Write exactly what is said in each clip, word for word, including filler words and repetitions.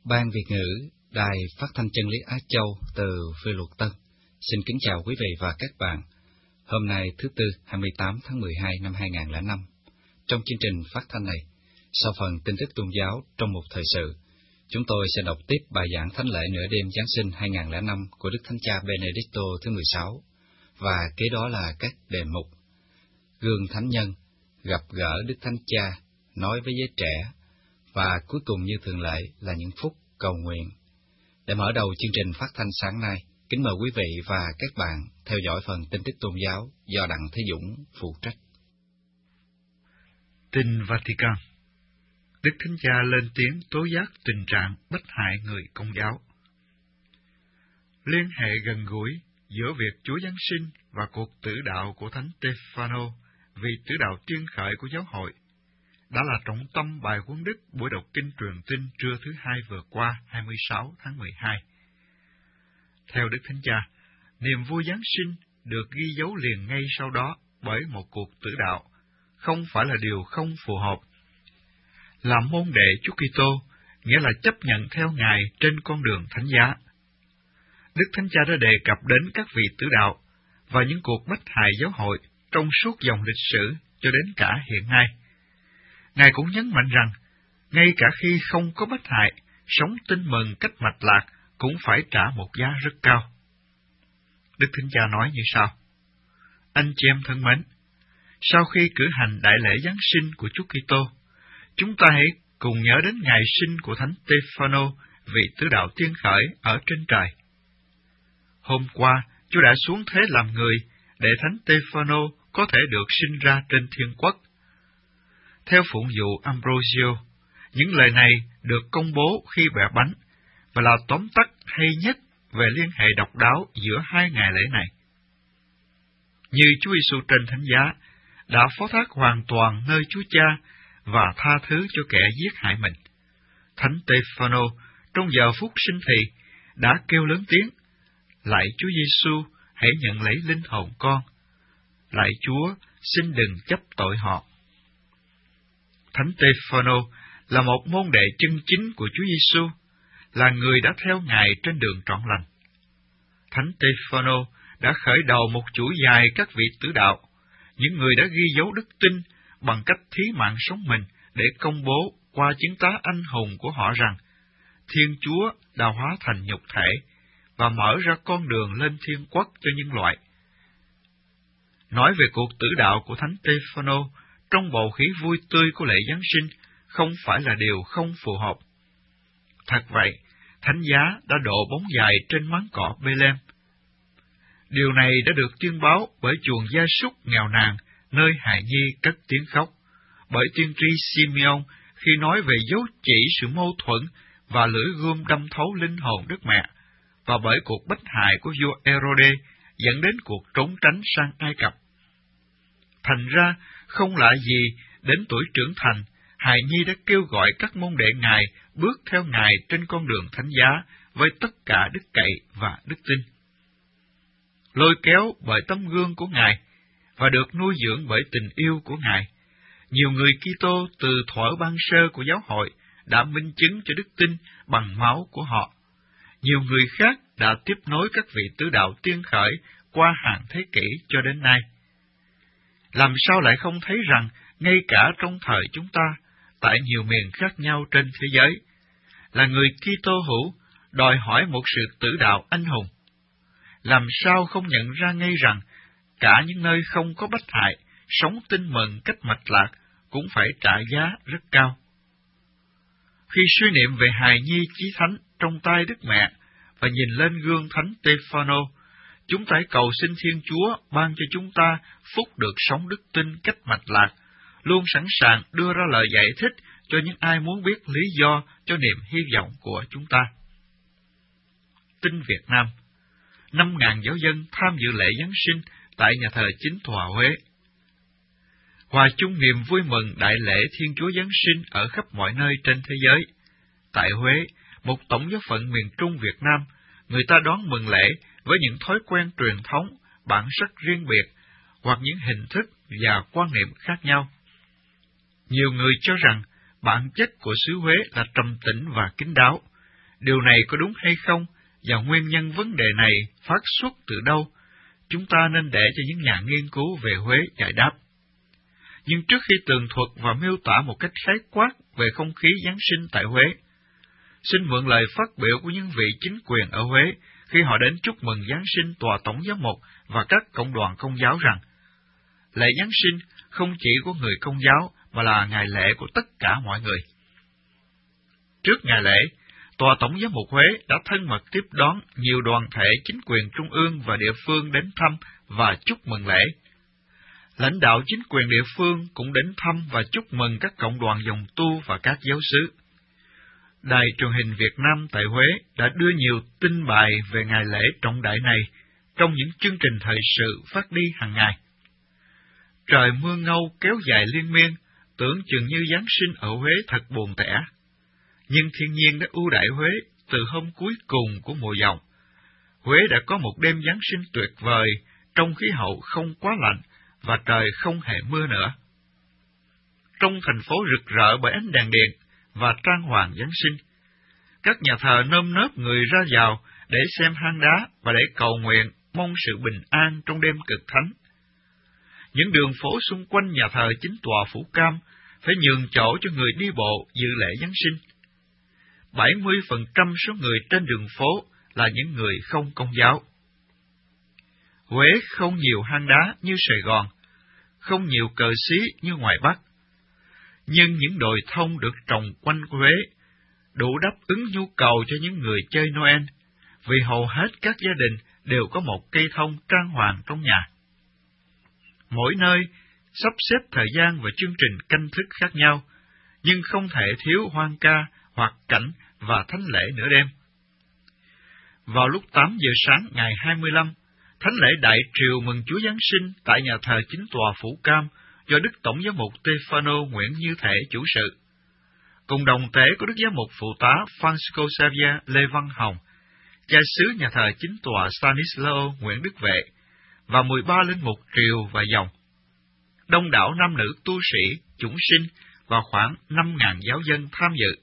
Ban Việt ngữ, Đài Phát thanh Chân lý Á Châu từ Phê Luật Tân. Xin kính chào quý vị và các bạn. Hôm nay thứ Tư, hai mươi tám tháng mười hai năm hai nghìn không trăm lẻ năm. Trong chương trình phát thanh này, sau phần tin tức tôn giáo trong một thời sự, chúng tôi sẽ đọc tiếp bài giảng thánh lễ nửa đêm Giáng sinh hai nghìn không trăm lẻ năm của Đức Thánh Cha Benedicto thứ mười sáu, và kế đó là các đề mục: Gương Thánh Nhân, gặp gỡ Đức Thánh Cha, nói với giới trẻ, và cuối cùng như thường lệ là những phút cầu nguyện. Để mở đầu chương trình phát thanh sáng nay, kính mời quý vị và các bạn theo dõi phần tin tức tôn giáo do Đặng Thế Dũng phụ trách. Tin Vatican. Đức Thánh Cha lên tiếng tố giác tình trạng bách hại người Công giáo. Liên hệ gần gũi giữa việc Chúa Giáng sinh và cuộc tử đạo của Thánh Stefano, vị tử đạo tiên khởi của giáo hội, đã là trọng tâm bài huấn đức buổi đọc kinh truyền tin trưa thứ hai vừa qua, hai mươi sáu tháng mười hai. Theo Đức Thánh Cha, niềm vui Giáng sinh được ghi dấu liền ngay sau đó bởi một cuộc tử đạo, không phải là điều không phù hợp. Làm môn đệ Chúa Kitô nghĩa là chấp nhận theo Ngài trên con đường thánh giá. Đức Thánh Cha đã đề cập đến các vị tử đạo và những cuộc bách hại giáo hội trong suốt dòng lịch sử cho đến cả hiện nay. Ngài cũng nhấn mạnh rằng, ngay cả khi không có bách hại, sống tin mừng cách mạch lạc cũng phải trả một giá rất cao. Đức Thánh Cha nói như sau: Anh chị em thân mến, sau khi cử hành đại lễ Giáng sinh của Chúa Kitô, chúng ta hãy cùng nhớ đến ngày sinh của Thánh Stefano, vị tử đạo tiên khởi ở trên trời. Hôm qua, Chúa đã xuống thế làm người để Thánh Stefano có thể được sinh ra trên thiên quốc. Theo phụng vụ Ambrosio, những lời này được công bố khi bẻ bánh, và là tóm tắt hay nhất về liên hệ độc đáo giữa hai ngày lễ này. Như Chúa Giêsu trên thánh giá đã phó thác hoàn toàn nơi Chúa Cha và tha thứ cho kẻ giết hại mình, Thánh Stefano trong giờ phút sinh thì đã kêu lớn tiếng: Lạy Chúa Giêsu, hãy nhận lấy linh hồn con. Lạy Chúa, xin đừng chấp tội họ. Thánh Stefano là một môn đệ chân chính của Chúa Giêsu, là người đã theo Ngài trên đường trọn lành. Thánh Stefano đã khởi đầu một chuỗi dài các vị tử đạo, những người đã ghi dấu đức tin bằng cách thí mạng sống mình để công bố qua chứng tá anh hùng của họ rằng Thiên Chúa đã hóa thành nhục thể và mở ra con đường lên thiên quốc cho nhân loại. Nói về cuộc tử đạo của Thánh Stefano trong bầu khí vui tươi của lễ Giáng sinh không phải là điều không phù hợp. Thật vậy, thánh giá đã đổ bóng dài trên máng cỏ Bê-lem. Điều này đã được tuyên báo bởi chuồng gia súc nghèo nàn, nơi hài nhi cất tiếng khóc, bởi tiên tri Simeon khi nói về dấu chỉ sự mâu thuẫn và lưỡi gươm đâm thấu linh hồn Đức Mẹ, và bởi cuộc bách hại của vua Ê-rô-đê dẫn đến cuộc trốn tránh sang Ai Cập. Thành ra, không lạ gì, đến tuổi trưởng thành, hài nhi đã kêu gọi các môn đệ Ngài bước theo Ngài trên con đường thánh giá với tất cả đức cậy và đức tin. Lôi kéo bởi tấm gương của Ngài và được nuôi dưỡng bởi tình yêu của Ngài, nhiều người Kitô từ thuở ban sơ của giáo hội đã minh chứng cho đức tin bằng máu của họ. Nhiều người khác đã tiếp nối các vị tứ đạo tiên khởi qua hàng thế kỷ cho đến nay. Làm sao lại không thấy rằng, ngay cả trong thời chúng ta, tại nhiều miền khác nhau trên thế giới, là người Kitô hữu đòi hỏi một sự tử đạo anh hùng? Làm sao không nhận ra ngay rằng, cả những nơi không có bách hại, sống tin mừng cách mạch lạc cũng phải trả giá rất cao. Khi suy niệm về hài nhi chí thánh trong tay Đức Mẹ và nhìn lên gương Thánh Stefano, chúng ta hãy cầu xin Thiên Chúa ban cho chúng ta phúc được sống đức tin cách mạch lạc, luôn sẵn sàng đưa ra lời giải thích cho những ai muốn biết lý do cho niềm hy vọng của chúng ta. Tin Việt Nam. Năm ngàn giáo dân tham dự lễ Giáng sinh tại nhà thờ Chính Tòa Huế. Hòa chung niềm vui mừng đại lễ Thiên Chúa Giáng sinh ở khắp mọi nơi trên thế giới. Tại Huế, một tổng giáo phận miền Trung Việt Nam, người ta đón mừng lễ với những thói quen truyền thống, bản sắc riêng biệt, hoặc những hình thức và quan niệm khác nhau. Nhiều người cho rằng bản chất của xứ Huế là trầm tĩnh và kín đáo, Điều này có đúng hay không, và nguyên nhân vấn đề này phát xuất từ đâu, chúng ta nên để cho những nhà nghiên cứu về Huế giải đáp. Nhưng trước khi tường thuật và miêu tả một cách khái quát về không khí Giáng sinh tại Huế, xin mượn lời phát biểu của những vị chính quyền ở Huế khi họ đến chúc mừng Giáng sinh tòa tổng giám mục và các cộng đoàn Công giáo rằng, lễ Giáng sinh không chỉ của người Công giáo mà là ngày lễ của tất cả mọi người. Trước ngày lễ, tòa tổng giám mục Huế đã thân mật tiếp đón nhiều đoàn thể chính quyền trung ương và địa phương đến thăm và chúc mừng lễ. Lãnh đạo chính quyền địa phương cũng đến thăm và chúc mừng các cộng đoàn dòng tu và các giáo xứ. Đài truyền hình Việt Nam tại Huế đã đưa nhiều tin bài về ngày lễ trọng đại này trong những chương trình thời sự phát đi hàng ngày. Trời mưa ngâu kéo dài liên miên, tưởng chừng như Giáng sinh ở Huế thật buồn tẻ. Nhưng thiên nhiên đã ưu đãi Huế từ hôm cuối cùng của mùa dòng. Huế đã có một đêm Giáng sinh tuyệt vời trong khí hậu không quá lạnh và trời không hề mưa nữa. Trong thành phố rực rỡ bởi ánh đèn điện và trang hoàng Giáng sinh, các nhà thờ nơm nớp người ra vào để xem hang đá và để cầu nguyện mong sự bình an trong đêm cực thánh. Những đường phố xung quanh nhà thờ chính tòa Phủ Cam phải nhường chỗ cho người đi bộ dự lễ Giáng sinh. bảy mươi phần trăm số người trên đường phố là những người không Công giáo. Huế không nhiều hang đá như Sài Gòn, không nhiều cờ xí như ngoài Bắc, nhưng những đồi thông được trồng quanh Huế đủ đáp ứng nhu cầu cho những người chơi Noel, vì hầu hết các gia đình đều có một cây thông trang hoàng trong nhà. Mỗi nơi sắp xếp thời gian và chương trình canh thức khác nhau, nhưng không thể thiếu hoan ca hoặc cảnh và thánh lễ nửa đêm. Vào lúc tám giờ sáng ngày hai mươi lăm, thánh lễ đại triều mừng Chúa Giáng sinh tại nhà thờ chính tòa Phủ Cam do Đức Tổng giám mục Stefano Nguyễn Như Thể chủ sự. Cùng đồng tế của Đức Giám mục Phụ tá Francisco Xavier Lê Văn Hồng, cha xứ nhà thờ chính tòa Stanislao Nguyễn Đức Vệ, và mười ba linh mục triều và dòng. Đông đảo nam nữ tu sĩ, chúng sinh và khoảng năm ngàn giáo dân tham dự.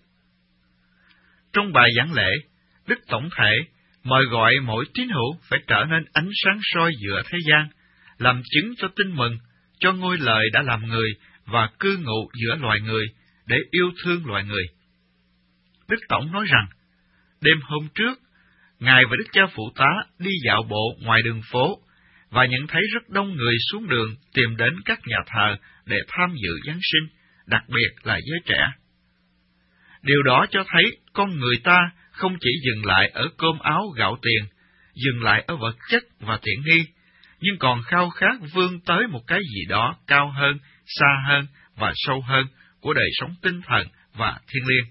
Trong bài giảng lễ, Đức Tổng thể mời gọi mỗi tín hữu phải trở nên ánh sáng soi giữa thế gian, làm chứng cho tin mừng, cho ngôi lời đã làm người và cư ngụ giữa loài người, để yêu thương loài người. Đức Tổng nói rằng, đêm hôm trước, Ngài và Đức cha Phụ tá đi dạo bộ ngoài đường phố, và nhận thấy rất đông người xuống đường tìm đến các nhà thờ để tham dự Giáng sinh, đặc biệt là giới trẻ. Điều đó cho thấy con người ta không chỉ dừng lại ở cơm áo gạo tiền, dừng lại ở vật chất và tiện nghi, nhưng còn khao khát vươn tới một cái gì đó cao hơn, xa hơn và sâu hơn của đời sống tinh thần và thiêng liêng.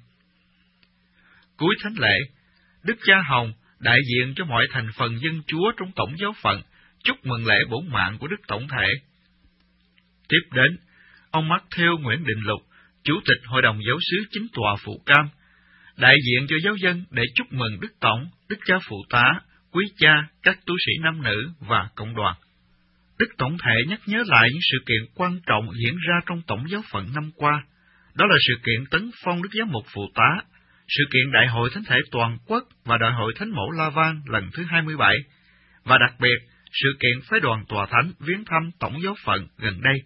Cuối thánh lễ, Đức cha Hồng đại diện cho mọi thành phần dân Chúa trong tổng giáo phận chúc mừng lễ bổn mạng của Đức Tổng thể. Tiếp đến, ông Matthew Nguyễn Đình Lục, Chủ tịch Hội đồng Giáo xứ chính tòa Phụ Cam, đại diện cho giáo dân để chúc mừng Đức Tổng, Đức cha Phụ tá, quý cha, các tu sĩ nam nữ và cộng đoàn. Đức Tổng thể nhắc nhớ lại những sự kiện quan trọng diễn ra trong tổng giáo phận năm qua, đó là sự kiện tấn phong Đức Giám mục Phụ tá, sự kiện Đại hội Thánh thể toàn quốc và Đại hội Thánh mẫu La Vang lần thứ hai mươi bảy, và đặc biệt, sự kiện phái đoàn tòa thánh viếng thăm tổng giáo phận gần đây.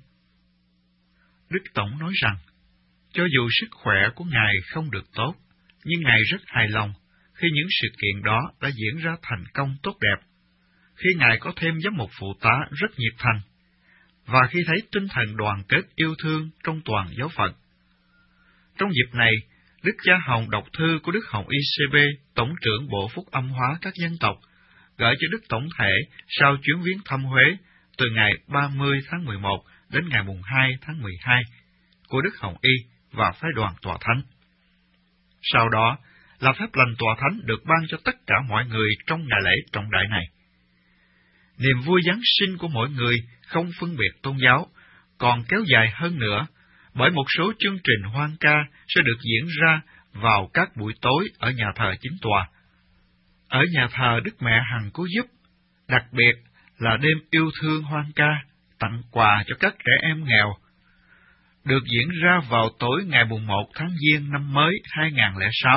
Đức Tổng nói rằng, cho dù sức khỏe của Ngài không được tốt, nhưng Ngài rất hài lòng khi những sự kiện đó đã diễn ra thành công tốt đẹp, khi Ngài có thêm giám mục phụ tá rất nhiệt thành, và khi thấy tinh thần đoàn kết yêu thương trong toàn giáo phận. Trong dịp này, Đức cha Hồng đọc thư của Đức Hồng i xê bê, Tổng trưởng Bộ Phúc Âm hóa các dân tộc, gửi cho Đức Tổng thể sau chuyến viếng thăm Huế từ ngày ba mươi tháng mười một đến ngày mùng hai tháng mười hai của Đức Hồng Y và phái đoàn tòa thánh. Sau đó là phép lành tòa thánh được ban cho tất cả mọi người trong ngày lễ trọng đại này. Niềm vui Giáng sinh của mỗi người không phân biệt tôn giáo, còn kéo dài hơn nữa, bởi một số chương trình hoan ca sẽ được diễn ra vào các buổi tối ở nhà thờ chính tòa. Ở nhà thờ Đức Mẹ Hằng Cứu Giúp, đặc biệt là đêm yêu thương hoan ca, tặng quà cho các trẻ em nghèo, được diễn ra vào tối ngày mùng một tháng Giêng năm mới hai nghìn không trăm lẻ sáu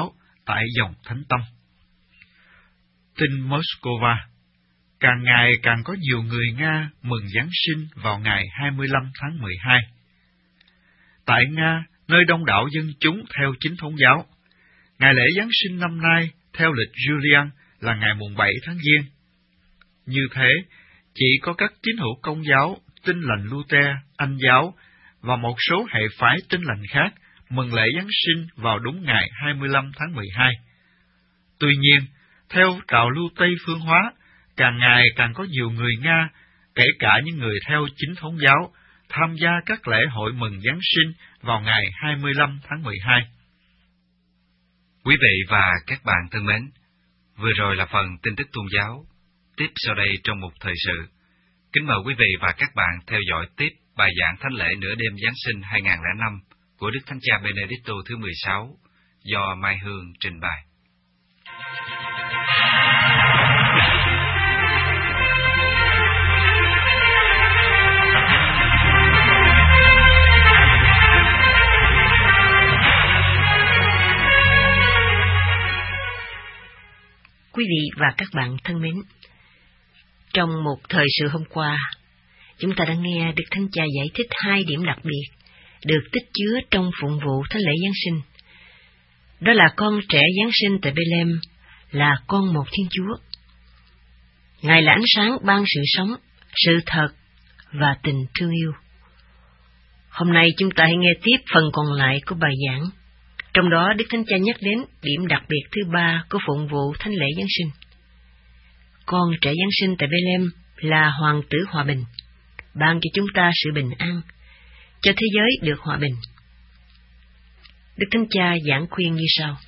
tại dòng Thánh Tâm. Tin Moscow, càng ngày càng có nhiều người Nga mừng Giáng sinh vào ngày hai mươi lăm tháng mười hai. Tại Nga, nơi đông đảo dân chúng theo chính thống giáo, ngày lễ Giáng sinh năm nay theo lịch Julian là ngày mùng bảy tháng Giêng. Như thế, chỉ có các tín hữu Công giáo, Tin lành Luther, Anh giáo và một số hệ phái Tin lành khác mừng lễ Giáng sinh vào đúng ngày hai mươi lăm tháng mười hai. Tuy nhiên, theo trào lưu Tây phương hóa, càng ngày càng có nhiều người Nga, kể cả những người theo chính thống giáo, tham gia các lễ hội mừng Giáng sinh vào ngày hai mươi lăm tháng mười hai. Quý vị và các bạn thân mến, vừa rồi là phần tin tức tôn giáo. Tiếp sau đây trong một thời sự, kính mời quý vị và các bạn theo dõi tiếp bài giảng thánh lễ nửa đêm Giáng sinh hai nghìn lẻ năm của Đức Thánh Cha Benedicto thứ mười sáu do Mai Hương trình bày. Quý vị và các bạn thân mến, trong một thời sự hôm qua, chúng ta đã nghe Đức Thánh Cha giải thích hai điểm đặc biệt được tích chứa trong phụng vụ thánh lễ Giáng sinh. Đó là con trẻ Giáng sinh tại Bethlehem là con một Thiên Chúa. Ngài là ánh sáng ban sự sống, sự thật và tình thương yêu. Hôm nay chúng ta hãy nghe tiếp phần còn lại của bài giảng. Trong đó Đức Thánh Cha nhắc đến điểm đặc biệt thứ ba của phụng vụ thánh lễ Giáng sinh. Con trẻ Giáng sinh tại Bethlehem là hoàng tử hòa bình, ban cho chúng ta sự bình an, cho thế giới được hòa bình. Đức Thánh Cha giảng khuyên như sau: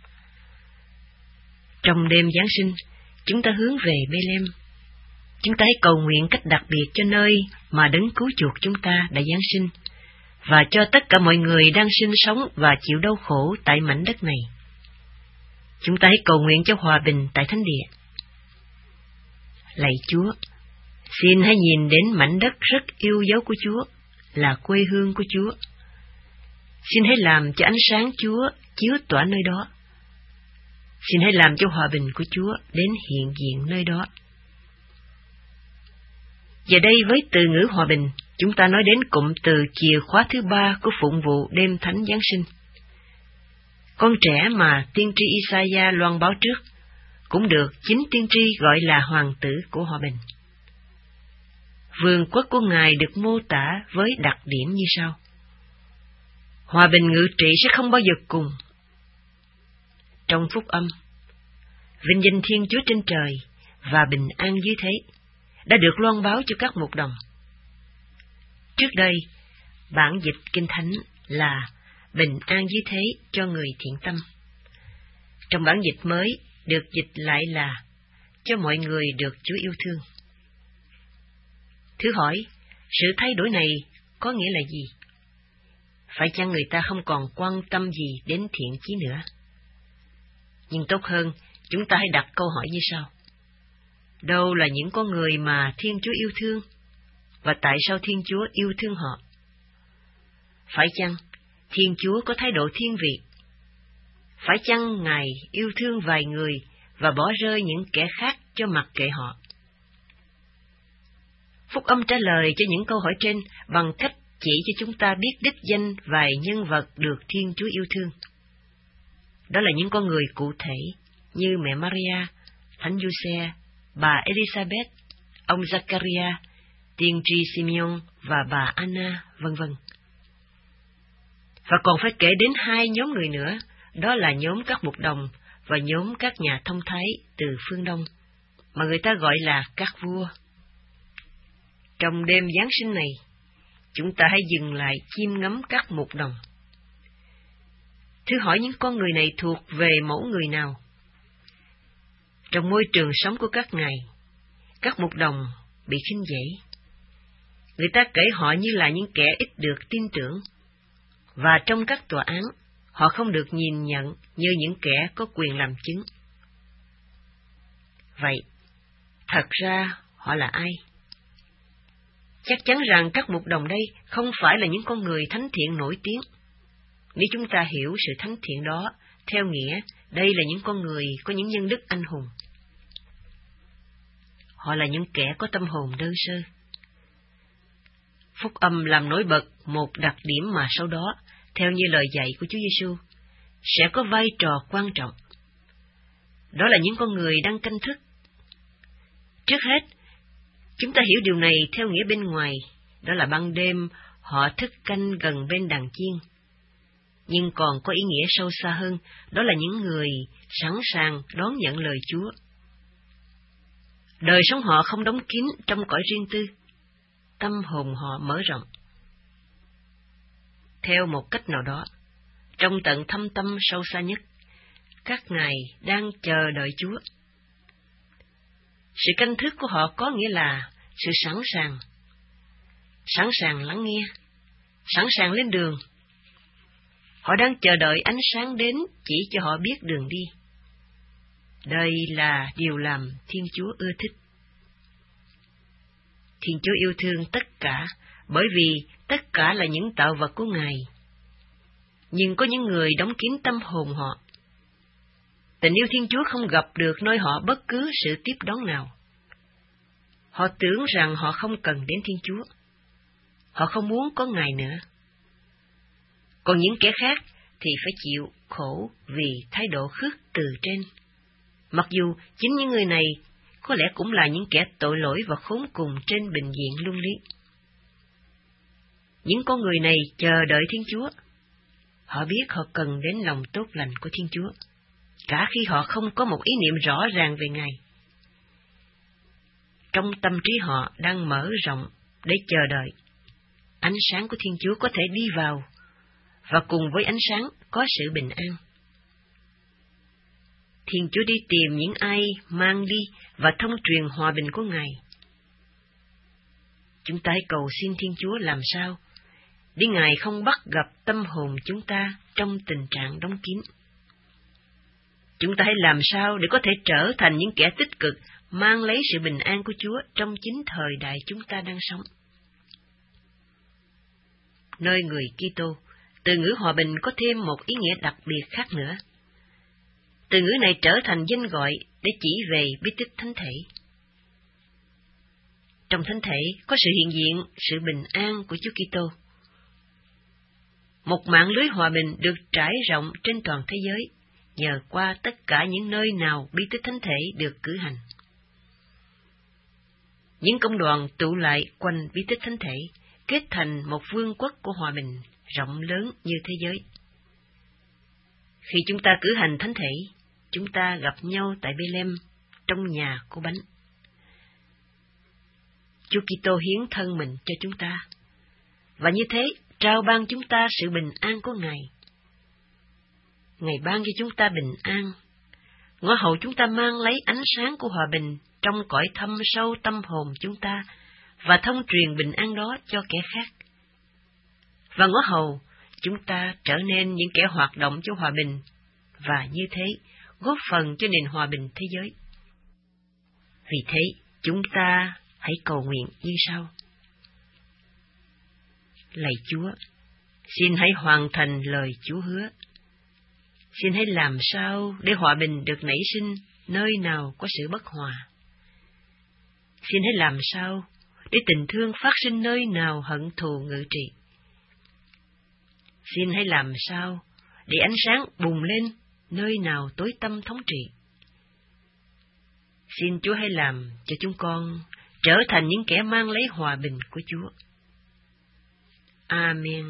trong đêm Giáng sinh, chúng ta hướng về Bethlehem. Chúng ta hãy cầu nguyện cách đặc biệt cho nơi mà Đấng cứu chuộc chúng ta đã Giáng sinh, và cho tất cả mọi người đang sinh sống và chịu đau khổ tại mảnh đất này. Chúng ta hãy cầu nguyện cho hòa bình tại thánh địa. Lạy Chúa, xin hãy nhìn đến mảnh đất rất yêu dấu của Chúa, là quê hương của Chúa. Xin hãy làm cho ánh sáng Chúa chiếu tỏa nơi đó. Xin hãy làm cho hòa bình của Chúa đến hiện diện nơi đó. Giờ đây với từ ngữ hòa bình, chúng ta nói đến cụm từ chìa khóa thứ ba của phụng vụ đêm thánh Giáng sinh. Con trẻ mà tiên tri Isaiah loan báo trước cũng được chính tiên tri gọi là hoàng tử của hòa bình. Vương quốc của Ngài được mô tả với đặc điểm như sau: hòa bình ngự trị sẽ không bao giờ cùng. Trong phúc âm, vinh danh Thiên Chúa trên trời và bình an dưới thế đã được loan báo cho các mục đồng. Trước đây, bản dịch Kinh Thánh là bình an dưới thế cho người thiện tâm. Trong bản dịch mới được dịch lại là cho mọi người được Chúa yêu thương. Thử hỏi, sự thay đổi này có nghĩa là gì? Phải chăng người ta không còn quan tâm gì đến thiện chí nữa? Nhưng tốt hơn, chúng ta hãy đặt câu hỏi như sau: đâu là những con người mà Thiên Chúa yêu thương? Và tại sao Thiên Chúa yêu thương họ? Phải chăng Thiên Chúa có thái độ thiên vị? Phải chăng Ngài yêu thương vài người và bỏ rơi những kẻ khác cho mặc kệ họ? Phúc âm trả lời cho những câu hỏi trên bằng cách chỉ cho chúng ta biết đích danh vài nhân vật được Thiên Chúa yêu thương. Đó là những con người cụ thể như mẹ Maria, Thánh Giuse, bà Elizabeth, ông Zachariah, tiên tri Simeon và bà Anna, vân vân. Và còn phải kể đến hai nhóm người nữa, đó là nhóm các mục đồng và nhóm các nhà thông thái từ phương Đông, mà người ta gọi là các vua. Trong đêm Giáng sinh này, chúng ta hãy dừng lại chiêm ngắm các mục đồng. Thử hỏi những con người này thuộc về mẫu người nào? Trong môi trường sống của các ngài, các mục đồng bị khinh dễ. Người ta kể họ như là những kẻ ít được tin tưởng, và trong các tòa án, họ không được nhìn nhận như những kẻ có quyền làm chứng. Vậy, thật ra họ là ai? Chắc chắn rằng các mục đồng đây không phải là những con người thánh thiện nổi tiếng. Nếu chúng ta hiểu sự thánh thiện đó, theo nghĩa đây là những con người có những nhân đức anh hùng. Họ là những kẻ có tâm hồn đơn sơ. Phúc âm làm nổi bật một đặc điểm mà sau đó, theo như lời dạy của Chúa Giêsu, sẽ có vai trò quan trọng. Đó là những con người đang canh thức. Trước hết, chúng ta hiểu điều này theo nghĩa bên ngoài, đó là ban đêm họ thức canh gần bên đàn chiên. Nhưng còn có ý nghĩa sâu xa hơn, đó là những người sẵn sàng đón nhận lời Chúa. Đời sống họ không đóng kín trong cõi riêng tư, tâm hồn họ mở rộng. Theo một cách nào đó, trong tận thâm tâm sâu xa nhất, các ngài đang chờ đợi Chúa. Sự canh thức của họ có nghĩa là sự sẵn sàng, sẵn sàng lắng nghe, sẵn sàng lên đường. Họ đang chờ đợi ánh sáng đến chỉ cho họ biết đường đi. Đây là điều làm Thiên Chúa ưa thích. Thiên Chúa yêu thương tất cả, bởi vì tất cả là những tạo vật của Ngài. Nhưng có những người đóng kín tâm hồn họ. Tình yêu Thiên Chúa không gặp được nơi họ bất cứ sự tiếp đón nào. Họ tưởng rằng họ không cần đến Thiên Chúa. Họ không muốn có Ngài nữa. Còn những kẻ khác thì phải chịu khổ vì thái độ khước từ trên. Mặc dù chính những người này có lẽ cũng là những kẻ tội lỗi và khốn cùng trên bình diện luân lý. Những con người này chờ đợi Thiên Chúa. Họ biết họ cần đến lòng tốt lành của Thiên Chúa, cả khi họ không có một ý niệm rõ ràng về Ngài. Trong tâm trí họ đang mở rộng để chờ đợi, ánh sáng của Thiên Chúa có thể đi vào, và cùng với ánh sáng có sự bình an. Thiên Chúa đi tìm những ai mang đi và thông truyền hòa bình của Ngài. Chúng ta hãy cầu xin Thiên Chúa làm sao để Ngài không bắt gặp tâm hồn chúng ta trong tình trạng đóng kín. Chúng ta hãy làm sao để có thể trở thành những kẻ tích cực mang lấy sự bình an của Chúa trong chính thời đại chúng ta đang sống. Nơi người Kitô, từ ngữ hòa bình có thêm một ý nghĩa đặc biệt khác nữa. Từ ngữ này trở thành danh gọi để chỉ về bí tích thánh thể. Trong thánh thể có sự hiện diện, sự bình an của Chúa Kitô. Một mạng lưới hòa bình được trải rộng trên toàn thế giới nhờ qua tất cả những nơi nào bí tích thánh thể được cử hành. Những công đoàn tụ lại quanh bí tích thánh thể, kết thành một vương quốc của hòa bình rộng lớn như thế giới. Khi chúng ta cử hành thánh thể, chúng ta gặp nhau tại Bethlehem trong nhà của bánh. Chúa Kitô hiến thân mình cho chúng ta, và như thế trao ban chúng ta sự bình an của Ngài. Ngài ban cho chúng ta bình an, ngõ hầu chúng ta mang lấy ánh sáng của hòa bình trong cõi thâm sâu tâm hồn chúng ta, và thông truyền bình an đó cho kẻ khác. Và ngõ hầu chúng ta trở nên những kẻ hoạt động cho hòa bình, và như thế góp phần cho nền hòa bình thế giới. Vì thế, chúng ta hãy cầu nguyện như sau. Lạy Chúa, xin hãy hoàn thành lời Chúa hứa. Xin hãy làm sao để hòa bình được nảy sinh nơi nào có sự bất hòa. Xin hãy làm sao để tình thương phát sinh nơi nào hận thù ngự trị. Xin hãy làm sao để ánh sáng bùng lên nơi nào tối tăm thống trị. Xin Chúa hãy làm cho chúng con trở thành những kẻ mang lấy hòa bình của Chúa. Amen.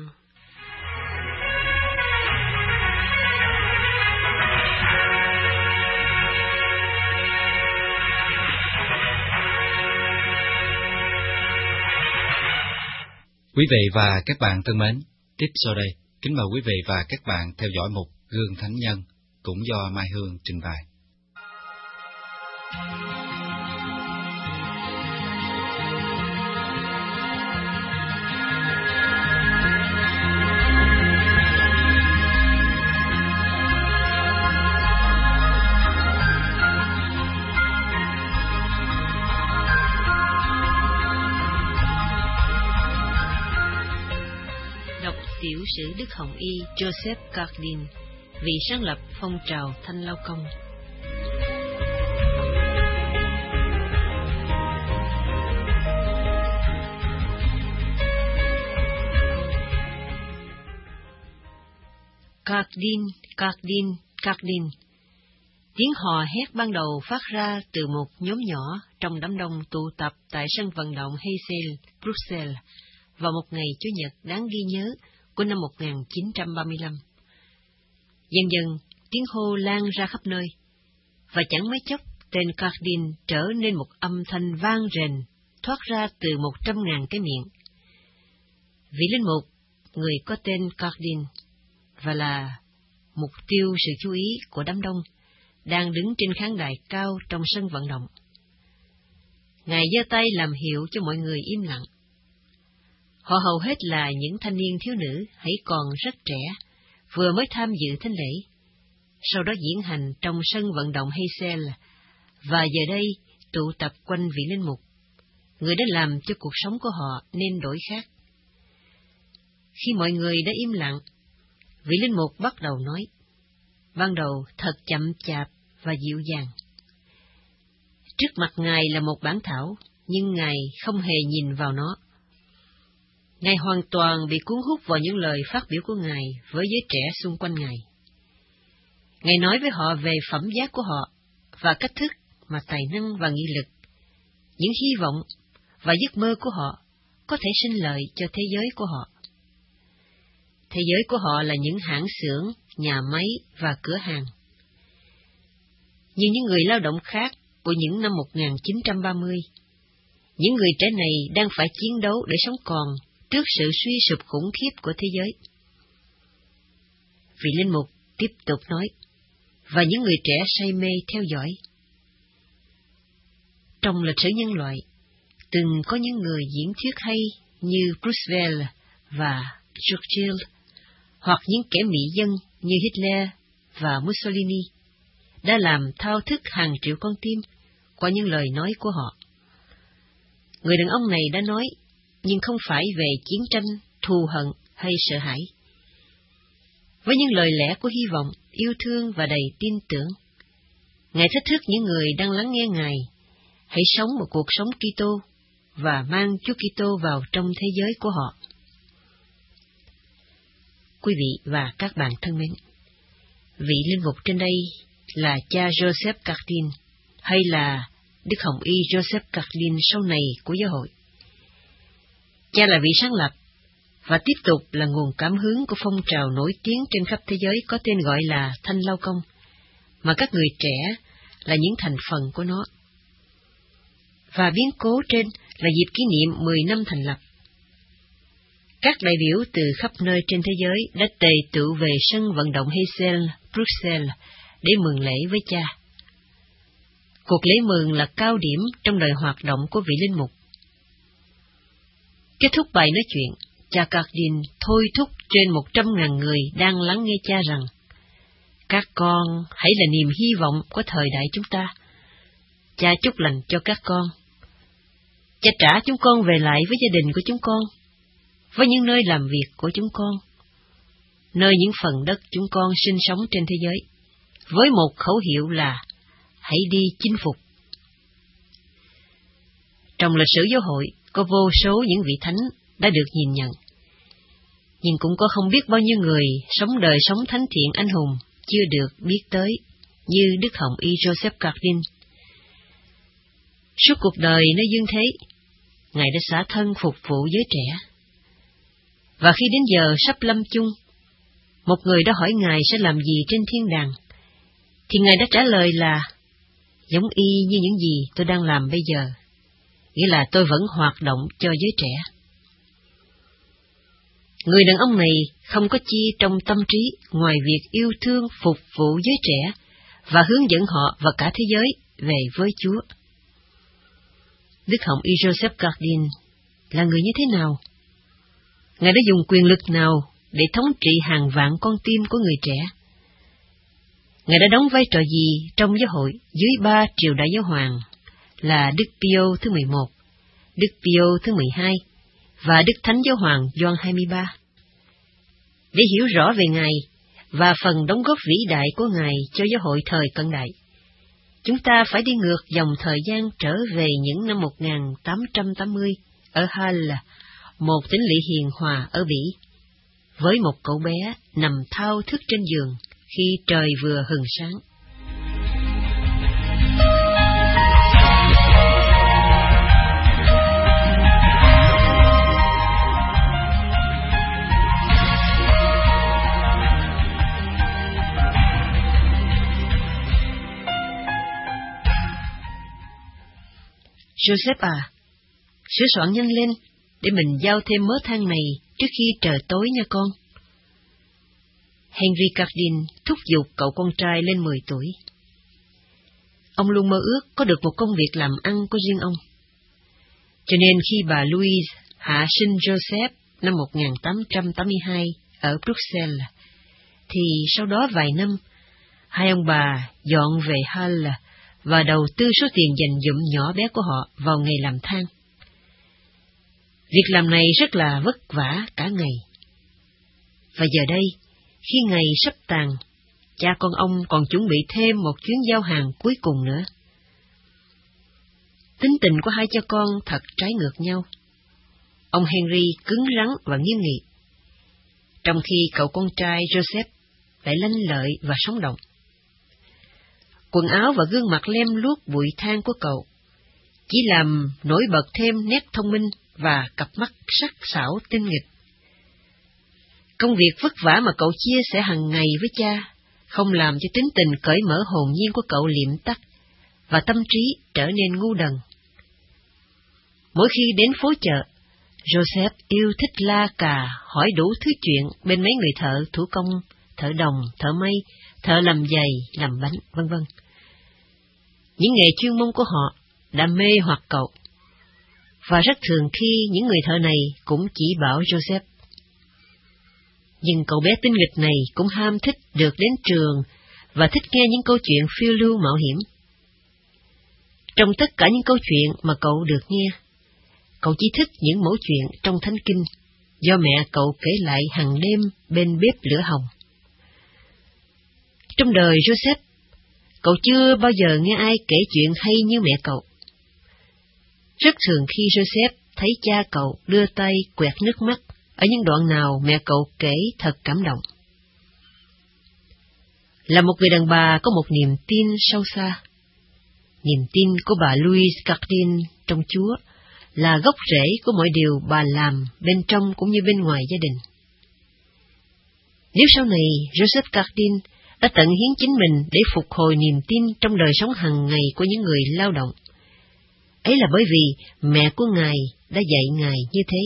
Quý vị và các bạn thân mến, tiếp sau đây, kính mời quý vị và các bạn theo dõi mục Gương Thánh Nhân, cũng do Mai Hương trình bày. Đọc xỉu sử Đức Hồng Y Joseph Cardin, vị sáng lập phong trào Thanh Lao Công. Cardin, Cardin, Cardin. Tiếng hò hét ban đầu phát ra từ một nhóm nhỏ trong đám đông tụ tập tại sân vận động Heysel, Bruxelles, vào một ngày Chủ nhật đáng ghi nhớ của năm một nghìn chín trăm ba mươi lăm. Dần dần, tiếng hô lan ra khắp nơi, và chẳng mấy chốc tên Cardin trở nên một âm thanh vang rền, thoát ra từ một trăm ngàn cái miệng. Vị linh mục, người có tên Cardin, và là mục tiêu sự chú ý của đám đông, đang đứng trên khán đài cao trong sân vận động. Ngài giơ tay làm hiệu cho mọi người im lặng. Họ hầu hết là những thanh niên thiếu nữ hãy còn rất trẻ, vừa mới tham dự thánh lễ, sau đó diễn hành trong sân vận động Heysel, và giờ đây tụ tập quanh vị linh mục, người đã làm cho cuộc sống của họ nên đổi khác. Khi mọi người đã im lặng, vị linh mục bắt đầu nói, ban đầu thật chậm chạp và dịu dàng. Trước mặt Ngài là một bản thảo, nhưng Ngài không hề nhìn vào nó. Ngài hoàn toàn bị cuốn hút vào những lời phát biểu của Ngài với giới trẻ xung quanh Ngài. Ngài nói với họ về phẩm giá của họ và cách thức mà tài năng và nghị lực, những hy vọng và giấc mơ của họ có thể sinh lợi cho thế giới của họ. Thế giới của họ là những hãng xưởng, nhà máy và cửa hàng. Như những người lao động khác của những năm một nghìn chín trăm ba mươi, những người trẻ này đang phải chiến đấu để sống còn trước sự suy sụp khủng khiếp của thế giới. Vị linh mục tiếp tục nói, và những người trẻ say mê theo dõi. Trong lịch sử nhân loại, từng có những người diễn thuyết hay như Roosevelt và Churchill, hoặc những kẻ mỹ dân như Hitler và Mussolini, đã làm thao thức hàng triệu con tim qua những lời nói của họ. Người đàn ông này đã nói, nhưng không phải về chiến tranh, thù hận hay sợ hãi. Với những lời lẽ của hy vọng, yêu thương và đầy tin tưởng, Ngài thách thức những người đang lắng nghe Ngài, hãy sống một cuộc sống Kitô và mang Chúa Kitô vào trong thế giới của họ. Quý vị và các bạn thân mến, vị linh mục trên đây là cha Joseph Cardin, hay là Đức Hồng Y Joseph Cardin sau này của giáo hội. Cha là vị sáng lập và tiếp tục là nguồn cảm hứng của phong trào nổi tiếng trên khắp thế giới có tên gọi là Thanh Lao Công, mà các người trẻ là những thành phần của nó. Và biến cố trên là dịp kỷ niệm mười năm thành lập. Các đại biểu từ khắp nơi trên thế giới đã tề tựu về sân vận động Heysel, Bruxelles để mừng lễ với cha. Cuộc lễ mừng là cao điểm trong đời hoạt động của vị linh mục. Kết thúc bài nói chuyện, cha Cardin thôi thúc trên một trăm ngàn người đang lắng nghe cha rằng, các con hãy là niềm hy vọng của thời đại chúng ta. Cha chúc lành cho các con. Cha trả chúng con về lại với gia đình của chúng con, với những nơi làm việc của chúng con, nơi những phần đất chúng con sinh sống trên thế giới, với một khẩu hiệu là hãy đi chinh phục. Trong lịch sử giáo hội có vô số những vị thánh đã được nhìn nhận, nhưng cũng có không biết bao nhiêu người sống đời sống thánh thiện anh hùng chưa được biết tới, như Đức Hồng Y Joseph Cardin. Suốt cuộc đời nơi dương thế, Ngài đã xả thân phục vụ giới trẻ. Và khi đến giờ sắp lâm chung, một người đã hỏi Ngài sẽ làm gì trên thiên đàng, thì Ngài đã trả lời là, giống y như những gì tôi đang làm bây giờ, nghĩa là tôi vẫn hoạt động cho giới trẻ. Người đàn ông này không có chi trong tâm trí ngoài việc yêu thương phục vụ giới trẻ và hướng dẫn họ và cả thế giới về với Chúa. Đức Hồng Y Joseph Cardin là người như thế nào? Ngài đã dùng quyền lực nào để thống trị hàng vạn con tim của người trẻ? Ngài đã đóng vai trò gì trong giáo hội dưới ba triều đại giáo hoàng là Đức Pio thứ mười một, Đức Pio thứ mười hai và Đức Thánh Giáo hoàng Gioan hai mươi ba? để hiểu rõ về Ngài và phần đóng góp vĩ đại của Ngài cho giáo hội thời cận đại, chúng ta phải đi ngược dòng thời gian trở về những năm một nghìn tám trăm tám mươi ở Hull, một tỉnh lỵ hiền hòa ở Bỉ, với một cậu bé nằm thao thức trên giường khi trời vừa hừng sáng. Joseph à, sửa soạn nhanh lên, để mình giao thêm mớ than này trước khi trời tối nha con. Henry Cardin thúc giục cậu con trai lên mười tuổi. Ông luôn mơ ước có được một công việc làm ăn của riêng ông. Cho nên khi bà Louise hạ sinh Joseph năm một nghìn tám trăm tám mươi hai ở Bruxelles, thì sau đó vài năm, hai ông bà dọn về Hull và đầu tư số tiền dành dụm nhỏ bé của họ vào nghề làm than. Việc làm này rất là vất vả cả ngày. Và giờ đây, khi ngày sắp tàn, cha con ông còn chuẩn bị thêm một chuyến giao hàng cuối cùng nữa. Tính tình của hai cha con thật trái ngược nhau. Ông Henry cứng rắn và nghiêm nghị, trong khi cậu con trai Joseph lại lanh lợi và sống động. Quần áo và gương mặt lem luốc bụi than của cậu chỉ làm nổi bật thêm nét thông minh và cặp mắt sắc sảo tinh nghịch. Công việc vất vả mà cậu chia sẻ hàng ngày với cha không làm cho tính tình cởi mở hồn nhiên của cậu liệm tắt và tâm trí trở nên ngu đần. Mỗi khi đến phố chợ, Joseph yêu thích la cà hỏi đủ thứ chuyện bên mấy người thợ thủ công, thợ đồng, thợ may, thợ làm giày, làm bánh, vân vân. Những nghề chuyên môn của họ đã mê hoặc cậu, và rất thường khi những người thợ này cũng chỉ bảo Joseph. Nhưng cậu bé tinh nghịch này cũng ham thích được đến trường và thích nghe những câu chuyện phiêu lưu mạo hiểm. Trong tất cả những câu chuyện mà cậu được nghe, cậu chỉ thích những mẩu chuyện trong Thánh Kinh do mẹ cậu kể lại hàng đêm bên bếp lửa hồng. Trong đời Joseph, cậu chưa bao giờ nghe ai kể chuyện hay như mẹ cậu. Rất thường khi Joseph thấy cha cậu đưa tay quẹt nước mắt ở những đoạn nào mẹ cậu kể thật cảm động. Là một người đàn bà có một niềm tin sâu xa. Niềm tin của bà Louise Cardin trong Chúa là gốc rễ của mọi điều bà làm bên trong cũng như bên ngoài gia đình. Nếu sau này Joseph Cardin đã tận hiến chính mình để phục hồi niềm tin trong đời sống hàng ngày của những người lao động, ấy là bởi vì mẹ của Ngài đã dạy Ngài như thế.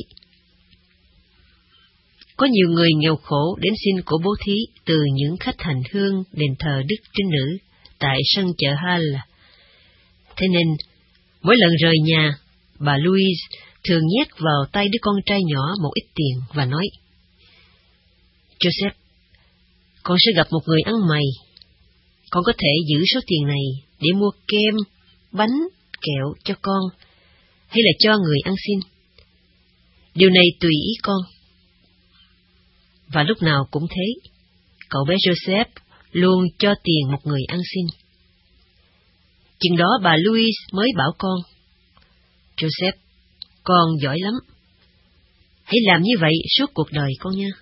Có nhiều người nghèo khổ đến xin cổ bố thí từ những khách hành hương đền thờ Đức Trinh Nữ tại sân chợ Hull. Thế nên, mỗi lần rời nhà, bà Louise thường nhét vào tay đứa con trai nhỏ một ít tiền và nói: Joseph, con sẽ gặp một người ăn mày. Con có thể giữ số tiền này để mua kem, bánh, kẹo cho con, hay là cho người ăn xin. Điều này tùy ý con. Và lúc nào cũng thế, cậu bé Joseph luôn cho tiền một người ăn xin. Chừng đó bà Louise mới bảo con: Joseph, con giỏi lắm. Hãy làm như vậy suốt cuộc đời con nha.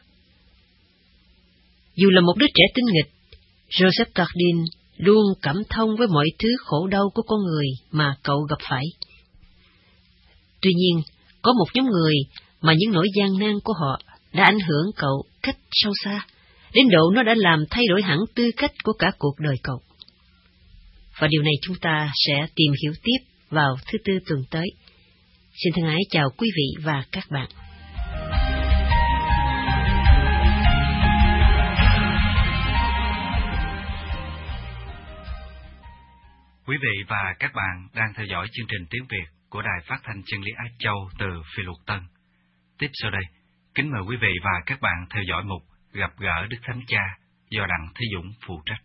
Dù là một đứa trẻ tinh nghịch, Joseph Cardin luôn cảm thông với mọi thứ khổ đau của con người mà cậu gặp phải. Tuy nhiên, có một nhóm người mà những nỗi gian nan của họ đã ảnh hưởng cậu cách sâu xa, đến độ nó đã làm thay đổi hẳn tư cách của cả cuộc đời cậu. Và điều này chúng ta sẽ tìm hiểu tiếp vào thứ Tư tuần tới. Xin thân ái chào quý vị và các bạn. Quý vị và các bạn đang theo dõi chương trình tiếng Việt của Đài Phát thanh Chân lý Á Châu từ Phi Luật Tân. Tiếp sau đây, kính mời quý vị và các bạn theo dõi mục Gặp gỡ Đức Thánh Cha do Đặng Thế Dũng phụ trách.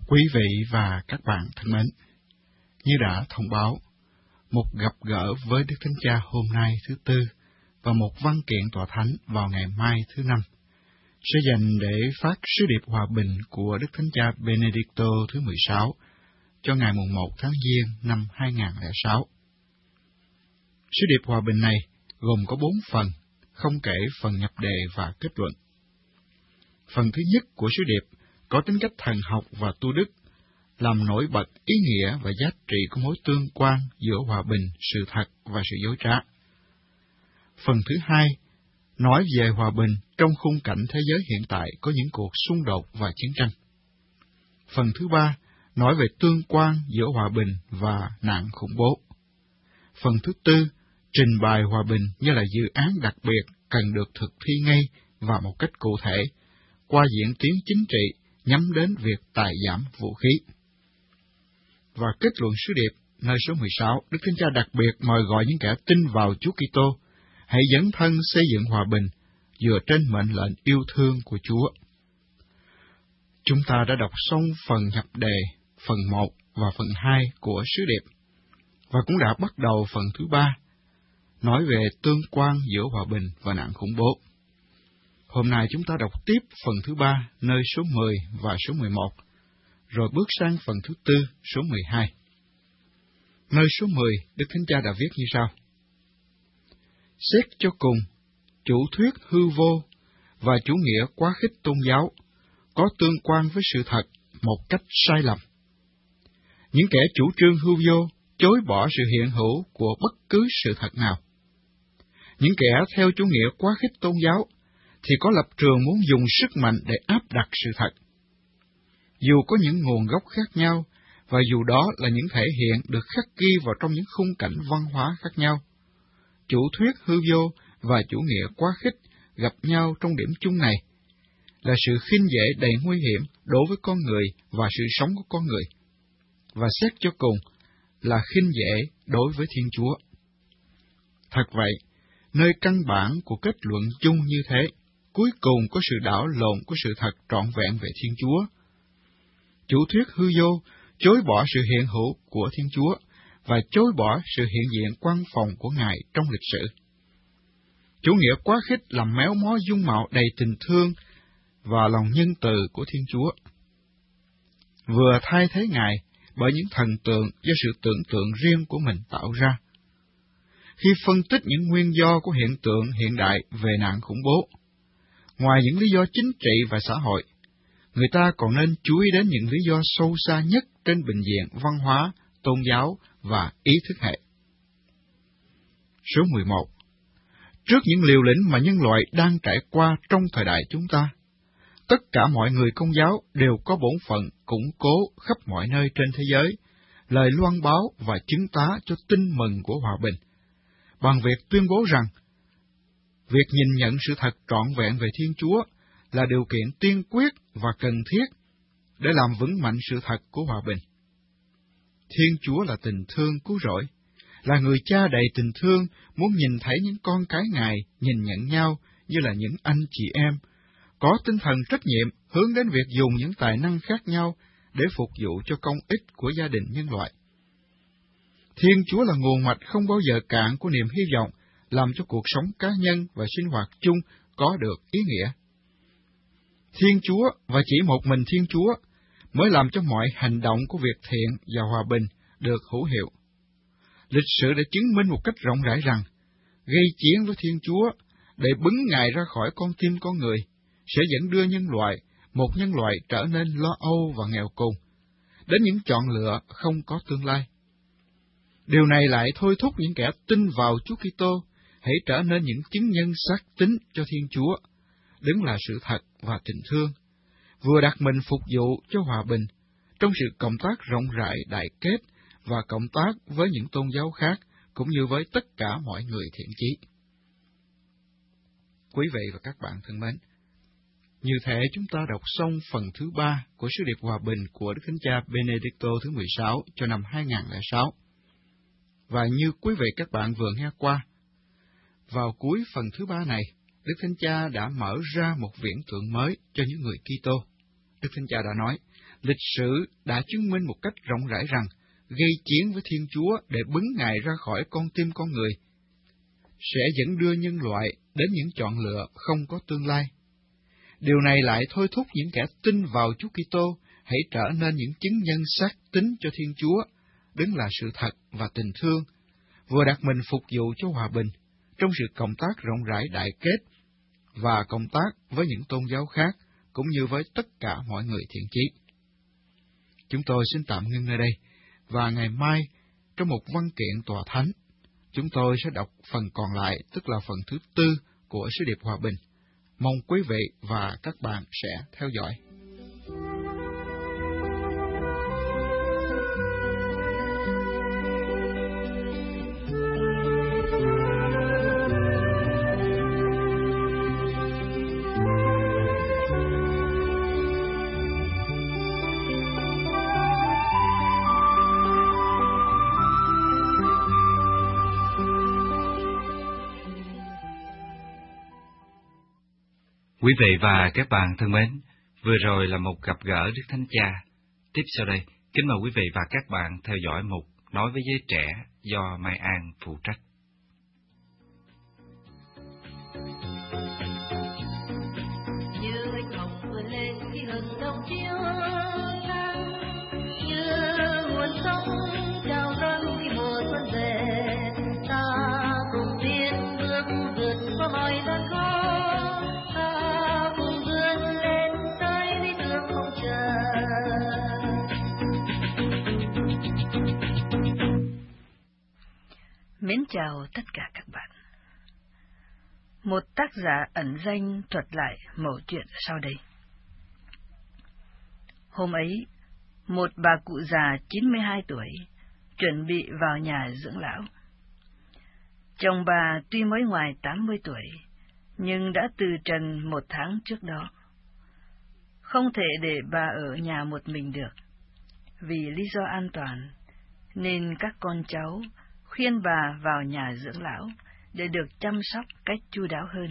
Quý vị và các bạn thân mến, như đã thông báo, một gặp gỡ với Đức Thánh Cha hôm nay thứ Tư và một văn kiện tòa thánh vào ngày mai thứ Năm sẽ dành để phát sứ điệp hòa bình của Đức Thánh Cha Benedicto thứ mười sáu cho ngày mùng một tháng Giêng năm hai nghìn lẻ sáu. Sứ điệp hòa bình này gồm có bốn phần, không kể phần nhập đề và kết luận. Phần thứ nhất của sứ điệp có tính cách thần học và tu đức, làm nổi bật ý nghĩa và giá trị của mối tương quan giữa hòa bình, sự thật và sự dối trá. Phần thứ hai nói về hòa bình trong khung cảnh thế giới hiện tại có những cuộc xung đột và chiến tranh. Phần thứ ba nói về tương quan giữa hòa bình và nạn khủng bố. Phần thứ tư trình bày hòa bình như là dự án đặc biệt cần được thực thi ngay và một cách cụ thể, qua diễn tiến chính trị nhắm đến việc tài giảm vũ khí. Và kết luận sứ điệp nơi số mười sáu, Đức Thánh Cha đặc biệt mời gọi những kẻ tin vào Chúa Kitô hãy dấn thân xây dựng hòa bình dựa trên mệnh lệnh yêu thương của Chúa. Chúng ta đã đọc xong phần nhập đề, phần một và phần hai của sứ điệp, và cũng đã bắt đầu phần thứ ba, nói về tương quan giữa hòa bình và nạn khủng bố. Hôm nay chúng ta đọc tiếp phần thứ ba, nơi số mười và số mười một, rồi bước sang phần thứ tư, số mười hai. Nơi số mười, Đức Thánh Cha đã viết như sau: Xét cho cùng, chủ thuyết hư vô và chủ nghĩa quá khích tôn giáo có tương quan với sự thật một cách sai lầm. Những kẻ chủ trương hư vô chối bỏ sự hiện hữu của bất cứ sự thật nào. Những kẻ theo chủ nghĩa quá khích tôn giáo thì có lập trường muốn dùng sức mạnh để áp đặt sự thật. Dù có những nguồn gốc khác nhau, và dù đó là những thể hiện được khắc ghi vào trong những khung cảnh văn hóa khác nhau, chủ thuyết hư vô và chủ nghĩa quá khích gặp nhau trong điểm chung này, là sự khinh dễ đầy nguy hiểm đối với con người và sự sống của con người, và xét cho cùng là khinh dễ đối với Thiên Chúa. Thật vậy, nơi căn bản của kết luận chung như thế, cuối cùng có sự đảo lộn của sự thật trọn vẹn về Thiên Chúa. Chủ thuyết hư vô chối bỏ sự hiện hữu của Thiên Chúa và chối bỏ sự hiện diện quan phòng của Ngài trong lịch sử. Chủ nghĩa quá khích làm méo mó dung mạo đầy tình thương và lòng nhân từ của Thiên Chúa, vừa thay thế Ngài bởi những thần tượng do sự tưởng tượng riêng của mình tạo ra. Khi phân tích những nguyên do của hiện tượng hiện đại về nạn khủng bố, ngoài những lý do chính trị và xã hội, người ta còn nên chú ý đến những lý do sâu xa nhất trên bình diện văn hóa, tôn giáo và ý thức hệ. Số mười một. Trước những liều lĩnh mà nhân loại đang trải qua trong thời đại chúng ta, tất cả mọi người Công giáo đều có bổn phận củng cố khắp mọi nơi trên thế giới lời loan báo và chứng tá cho tin mừng của hòa bình, bằng việc tuyên bố rằng việc nhìn nhận sự thật trọn vẹn về Thiên Chúa là điều kiện tiên quyết và cần thiết để làm vững mạnh sự thật của hòa bình. Thiên Chúa là tình thương cứu rỗi, là người cha đầy tình thương muốn nhìn thấy những con cái Ngài nhìn nhận nhau như là những anh chị em, có tinh thần trách nhiệm hướng đến việc dùng những tài năng khác nhau để phục vụ cho công ích của gia đình nhân loại. Thiên Chúa là nguồn mạch không bao giờ cạn của niềm hy vọng, làm cho cuộc sống cá nhân và sinh hoạt chung có được ý nghĩa. Thiên Chúa và chỉ một mình Thiên Chúa mới làm cho mọi hành động của việc thiện và hòa bình được hữu hiệu. Lịch sử đã chứng minh một cách rộng rãi rằng, gây chiến với Thiên Chúa để bứng Ngài ra khỏi con tim con người sẽ dẫn đưa nhân loại, một nhân loại trở nên lo âu và nghèo cùng, đến những chọn lựa không có tương lai. Điều này lại thôi thúc những kẻ tin vào Chúa Kitô hãy trở nên những chứng nhân xác tín cho Thiên Chúa, đứng là sự thật và tình thương, vừa đặt mình phục vụ cho hòa bình trong sự cộng tác rộng rãi đại kết và cộng tác với những tôn giáo khác cũng như với tất cả mọi người thiện chí. Quý vị và các bạn thân mến, như thế chúng ta đọc xong phần thứ ba của sứ điệp hòa bình của Đức Thánh Cha Benedicto thứ mười sáu cho năm hai nghìn lẻ sáu. Và như quý vị các bạn vừa nghe qua, vào cuối phần thứ ba này, Đức Thánh Cha đã mở ra một viễn tượng mới cho những người Kitô, Đức Thánh Cha đã nói, lịch sử đã chứng minh một cách rộng rãi rằng gây chiến với Thiên Chúa để bứng Ngài ra khỏi con tim con người sẽ dẫn đưa nhân loại đến những chọn lựa không có tương lai. Điều này lại thôi thúc những kẻ tin vào Chúa Kitô hãy trở nên những chứng nhân xác tín cho Thiên Chúa, đứng là sự thật và tình thương, vừa đặt mình phục vụ cho hòa bình trong sự cộng tác rộng rãi đại kết và cộng tác với những tôn giáo khác, cũng như với tất cả mọi người thiện chí. Chúng tôi xin tạm ngưng nơi đây, và ngày mai, trong một văn kiện tòa thánh, chúng tôi sẽ đọc phần còn lại, tức là phần thứ tư của sứ điệp hòa bình. Mong quý vị và các bạn sẽ theo dõi. Quý vị và các bạn thân mến, vừa rồi là một gặp gỡ Đức Thánh Cha. Tiếp sau đây, kính mời quý vị và các bạn theo dõi mục Nói với giới trẻ do Mai An phụ trách. Như anh hồng vươn lên khi hừng đông chiếu sáng, như nguồn sông trào dâng khi mùa xuân về, ta cùng tiến bước vượt qua mọi gian khó. Mến chào tất cả các bạn. Một tác giả ẩn danh thuật lại mẩu chuyện sau đây. Hôm ấy, một bà cụ già chín mươi hai tuổi chuẩn bị vào nhà dưỡng lão. Chồng bà tuy mới ngoài tám mươi tuổi, nhưng đã từ trần một tháng trước đó. Không thể để bà ở nhà một mình được, vì lý do an toàn, nên các con cháu khuyên bà vào nhà dưỡng lão để được chăm sóc cách chu đáo hơn.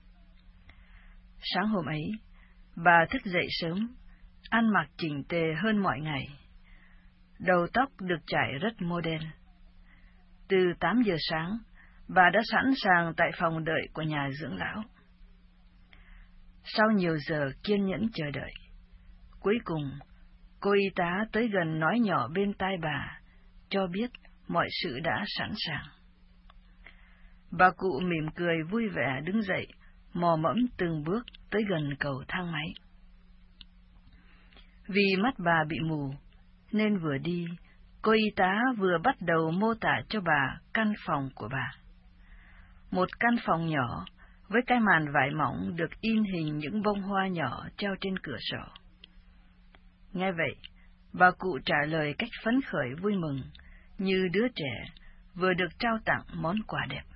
Sáng hôm ấy, bà thức dậy sớm, ăn mặc chỉnh tề hơn mọi ngày. Đầu tóc được chải rất modern. Từ tám giờ sáng, bà đã sẵn sàng tại phòng đợi của nhà dưỡng lão. Sau nhiều giờ kiên nhẫn chờ đợi, cuối cùng, cô y tá tới gần nói nhỏ bên tai bà, cho biết mọi sự đã sẵn sàng. Bà cụ mỉm cười vui vẻ đứng dậy, mò mẫm từng bước tới gần cầu thang máy. Vì mắt bà bị mù, nên vừa đi, cô y tá vừa bắt đầu mô tả cho bà căn phòng của bà. Một căn phòng nhỏ, với cái màn vải mỏng được in hình những bông hoa nhỏ treo trên cửa sổ. Nghe vậy, bà cụ trả lời cách phấn khởi vui mừng, như đứa trẻ vừa được trao tặng món quà đẹp.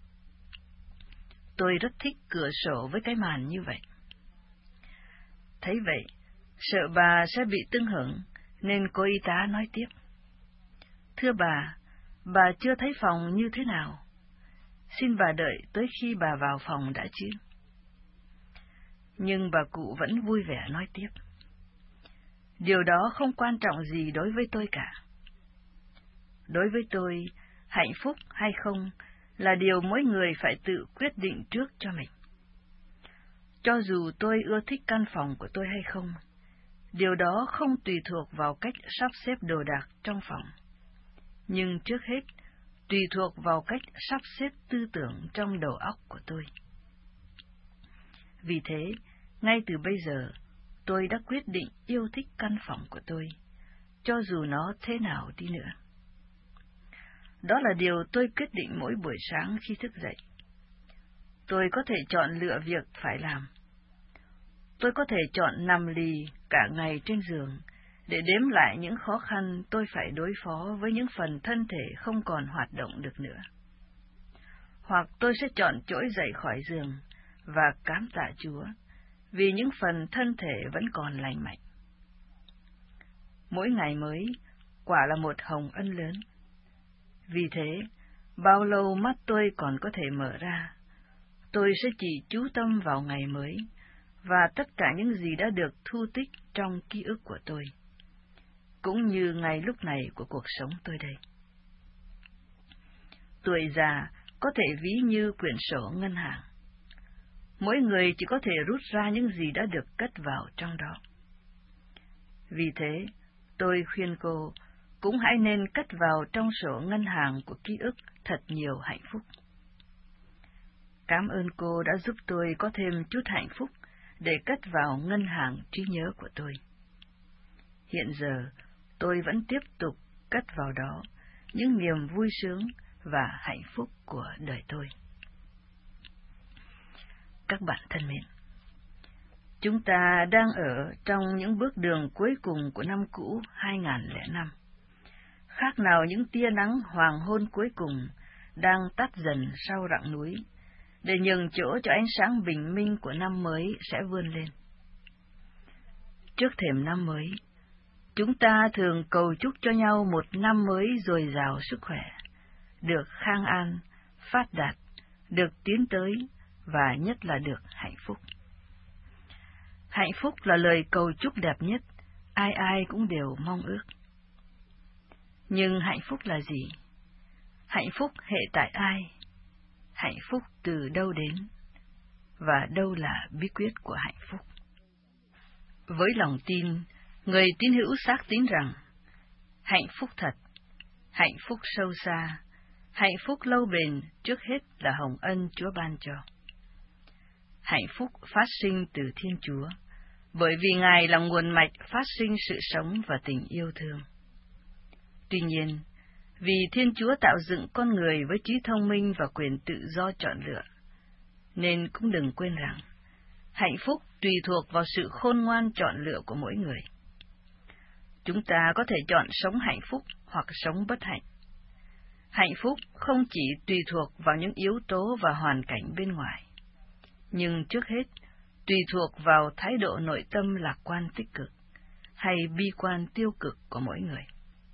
Tôi rất thích cửa sổ với cái màn như vậy. Thấy vậy, sợ bà sẽ bị tưng hửng, nên cô y tá nói tiếp. Thưa bà, bà chưa thấy phòng như thế nào? Xin bà đợi tới khi bà vào phòng đã chứ. Nhưng bà cụ vẫn vui vẻ nói tiếp. Điều đó không quan trọng gì đối với tôi cả. Đối với tôi, hạnh phúc hay không là điều mỗi người phải tự quyết định trước cho mình. Cho dù tôi ưa thích căn phòng của tôi hay không, điều đó không tùy thuộc vào cách sắp xếp đồ đạc trong phòng, nhưng trước hết tùy thuộc vào cách sắp xếp tư tưởng trong đầu óc của tôi. Vì thế, ngay từ bây giờ, tôi đã quyết định yêu thích căn phòng của tôi, cho dù nó thế nào đi nữa. Đó là điều tôi quyết định mỗi buổi sáng khi thức dậy. Tôi có thể chọn lựa việc phải làm. Tôi có thể chọn nằm lì cả ngày trên giường để đếm lại những khó khăn tôi phải đối phó với những phần thân thể không còn hoạt động được nữa. Hoặc tôi sẽ chọn trỗi dậy khỏi giường và cám tạ Chúa vì những phần thân thể vẫn còn lành mạnh. Mỗi ngày mới quả là một hồng ân lớn. Vì thế, bao lâu mắt tôi còn có thể mở ra, tôi sẽ chỉ chú tâm vào ngày mới và tất cả những gì đã được thu tích trong ký ức của tôi, cũng như ngay lúc này của cuộc sống tôi đây. Tuổi già có thể ví như quyển sổ ngân hàng. Mỗi người chỉ có thể rút ra những gì đã được cất vào trong đó. Vì thế, tôi khuyên cô cũng hãy nên cất vào trong sổ ngân hàng của ký ức thật nhiều hạnh phúc. Cảm ơn cô đã giúp tôi có thêm chút hạnh phúc để cất vào ngân hàng trí nhớ của tôi. Hiện giờ, tôi vẫn tiếp tục cất vào đó những niềm vui sướng và hạnh phúc của đời tôi. Các bạn thân mến, chúng ta đang ở trong những bước đường cuối cùng của năm cũ hai nghìn lẻ năm. Khác nào những tia nắng hoàng hôn cuối cùng đang tắt dần sau rặng núi, để nhường chỗ cho ánh sáng bình minh của năm mới sẽ vươn lên. Trước thềm năm mới, chúng ta thường cầu chúc cho nhau một năm mới dồi dào sức khỏe, được khang an, phát đạt, được tiến tới và nhất là được hạnh phúc. Hạnh phúc là lời cầu chúc đẹp nhất, ai ai cũng đều mong ước. Nhưng hạnh phúc là gì? Hạnh phúc hệ tại ai? Hạnh phúc từ đâu đến? Và đâu là bí quyết của hạnh phúc? Với lòng tin, người tín hữu xác tín rằng hạnh phúc thật, hạnh phúc sâu xa, hạnh phúc lâu bền trước hết là hồng ân Chúa ban cho. Hạnh phúc phát sinh từ Thiên Chúa, bởi vì Ngài là nguồn mạch phát sinh sự sống và tình yêu thương. Tuy nhiên, vì Thiên Chúa tạo dựng con người với trí thông minh và quyền tự do chọn lựa, nên cũng đừng quên rằng hạnh phúc tùy thuộc vào sự khôn ngoan chọn lựa của mỗi người. Chúng ta có thể chọn sống hạnh phúc hoặc sống bất hạnh. Hạnh phúc không chỉ tùy thuộc vào những yếu tố và hoàn cảnh bên ngoài, nhưng trước hết tùy thuộc vào thái độ nội tâm lạc quan tích cực hay bi quan tiêu cực của mỗi người.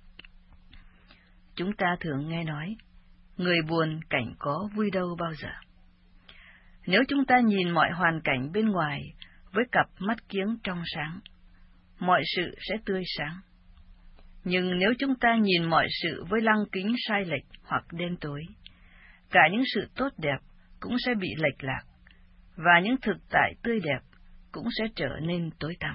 Chúng ta thường nghe nói, người buồn cảnh có vui đâu bao giờ. Nếu chúng ta nhìn mọi hoàn cảnh bên ngoài với cặp mắt kiếng trong sáng, mọi sự sẽ tươi sáng. Nhưng nếu chúng ta nhìn mọi sự với lăng kính sai lệch hoặc đen tối, cả những sự tốt đẹp cũng sẽ bị lệch lạc, và những thực tại tươi đẹp cũng sẽ trở nên tối tăm.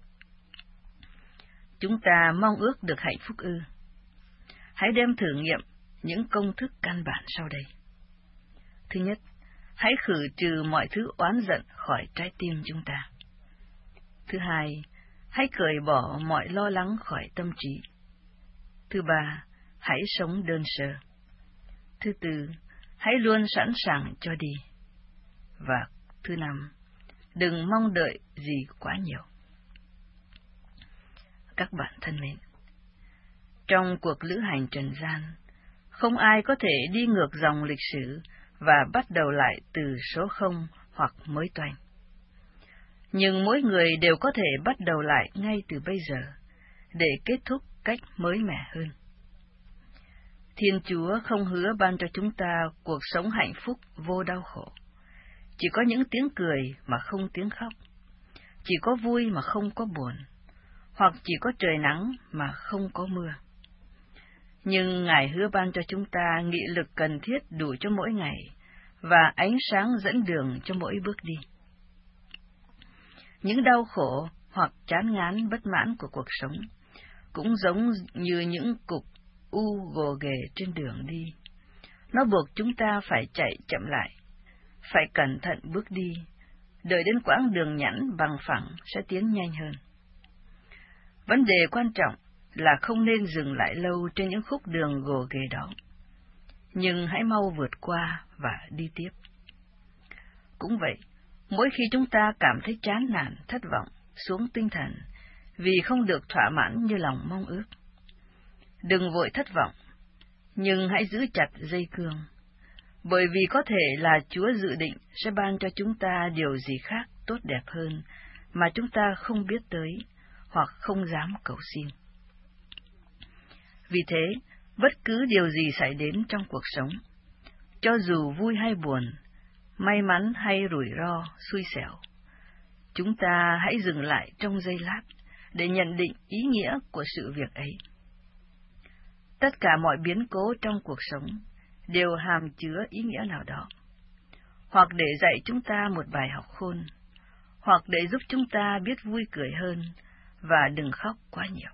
Chúng ta mong ước được hạnh phúc ư? Hãy đem thử nghiệm những công thức căn bản sau đây. Thứ nhất, hãy khử trừ mọi thứ oán giận khỏi trái tim chúng ta. Thứ hai, hãy cởi bỏ mọi lo lắng khỏi tâm trí. Thứ ba, hãy sống đơn sơ. Thứ tư, hãy luôn sẵn sàng cho đi. Và thứ năm, đừng mong đợi gì quá nhiều. Các bạn thân mến, trong cuộc lữ hành trần gian, không ai có thể đi ngược dòng lịch sử và bắt đầu lại từ số không hoặc mới toanh. Nhưng mỗi người đều có thể bắt đầu lại ngay từ bây giờ, để kết thúc cách mới mẻ hơn. Thiên Chúa không hứa ban cho chúng ta cuộc sống hạnh phúc vô đau khổ. Chỉ có những tiếng cười mà không tiếng khóc, chỉ có vui mà không có buồn, hoặc chỉ có trời nắng mà không có mưa. Nhưng Ngài hứa ban cho chúng ta nghị lực cần thiết đủ cho mỗi ngày, và ánh sáng dẫn đường cho mỗi bước đi. Những đau khổ hoặc chán ngán bất mãn của cuộc sống cũng giống như những cục u gồ ghề trên đường đi. Nó buộc chúng ta phải chạy chậm lại, phải cẩn thận bước đi, đợi đến quãng đường nhẵn bằng phẳng sẽ tiến nhanh hơn. Vấn đề quan trọng là không nên dừng lại lâu trên những khúc đường gồ ghề đó, nhưng hãy mau vượt qua và đi tiếp. Cũng vậy, mỗi khi chúng ta cảm thấy chán nản, thất vọng, xuống tinh thần vì không được thỏa mãn như lòng mong ước, đừng vội thất vọng, nhưng hãy giữ chặt dây cương, bởi vì có thể là Chúa dự định sẽ ban cho chúng ta điều gì khác tốt đẹp hơn mà chúng ta không biết tới hoặc không dám cầu xin. Vì thế, bất cứ điều gì xảy đến trong cuộc sống, cho dù vui hay buồn, may mắn hay rủi ro, xui xẻo, Chúng ta hãy dừng lại trong giây lát để nhận định ý nghĩa của sự việc ấy. Tất cả mọi biến cố trong cuộc sống đều hàm chứa ý nghĩa nào đó, hoặc để dạy chúng ta một bài học khôn, hoặc để giúp chúng ta biết vui cười hơn và đừng khóc quá nhiều.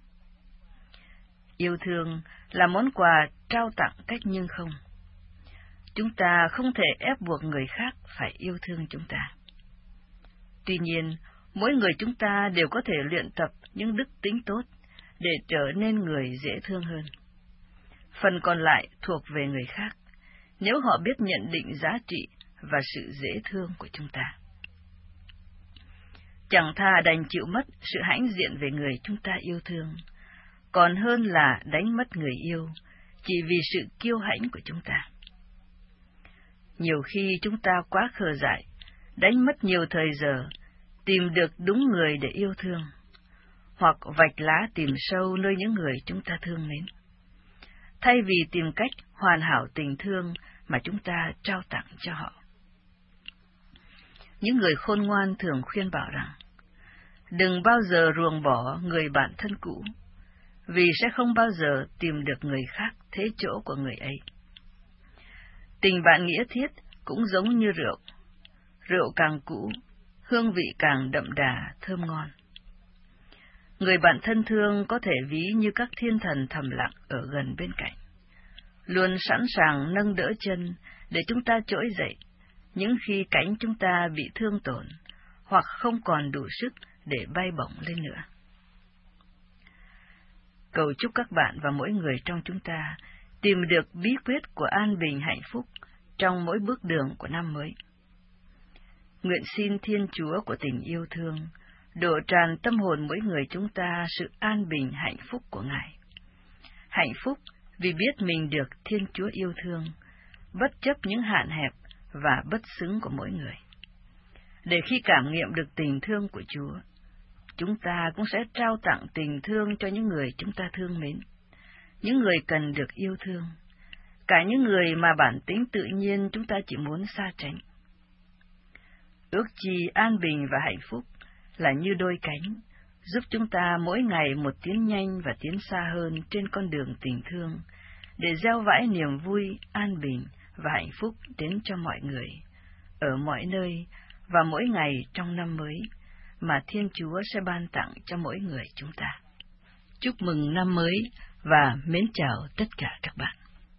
Yêu thương là món quà trao tặng cách nhưng không. Chúng ta không thể ép buộc người khác phải yêu thương chúng ta. Tuy nhiên, mỗi người chúng ta đều có thể luyện tập những đức tính tốt để trở nên người dễ thương hơn. Phần còn lại thuộc về người khác, nếu họ biết nhận định giá trị và sự dễ thương của chúng ta. Chẳng thà đành chịu mất sự hãnh diện về người chúng ta yêu thương, còn hơn là đánh mất người yêu chỉ vì sự kiêu hãnh của chúng ta. Nhiều khi chúng ta quá khờ dại, đánh mất nhiều thời giờ, tìm được đúng người để yêu thương, hoặc vạch lá tìm sâu nơi những người chúng ta thương mến, thay vì tìm cách hoàn hảo tình thương mà chúng ta trao tặng cho họ. Những người khôn ngoan thường khuyên bảo rằng, đừng bao giờ ruồng bỏ người bạn thân cũ, vì sẽ không bao giờ tìm được người khác thế chỗ của người ấy. Tình bạn nghĩa thiết cũng giống như rượu, rượu càng cũ, hương vị càng đậm đà, thơm ngon. Người bạn thân thương có thể ví như các thiên thần thầm lặng ở gần bên cạnh, luôn sẵn sàng nâng đỡ chân để chúng ta trỗi dậy, những khi cánh chúng ta bị thương tổn, hoặc không còn đủ sức để bay bổng lên nữa. Cầu chúc các bạn và mỗi người trong chúng ta tìm được bí quyết của an bình hạnh phúc trong mỗi bước đường của năm mới. Nguyện xin Thiên Chúa của tình yêu thương đổ tràn tâm hồn mỗi người chúng ta sự an bình hạnh phúc của Ngài. Hạnh phúc vì biết mình được Thiên Chúa yêu thương, bất chấp những hạn hẹp và bất xứng của mỗi người. Để khi cảm nghiệm được tình thương của Chúa, chúng ta cũng sẽ trao tặng tình thương cho những người chúng ta thương mến, những người cần được yêu thương, cả những người mà bản tính tự nhiên chúng ta chỉ muốn xa tránh. Ước chi an bình và hạnh phúc là như đôi cánh, giúp chúng ta mỗi ngày một tiến nhanh và tiến xa hơn trên con đường tình thương, để gieo vãi niềm vui, an bình và hạnh phúc đến cho mọi người, ở mọi nơi và mỗi ngày trong năm mới, mà Thiên Chúa sẽ ban tặng cho mỗi người chúng ta. Chúc mừng năm mới và mến chào tất cả các bạn.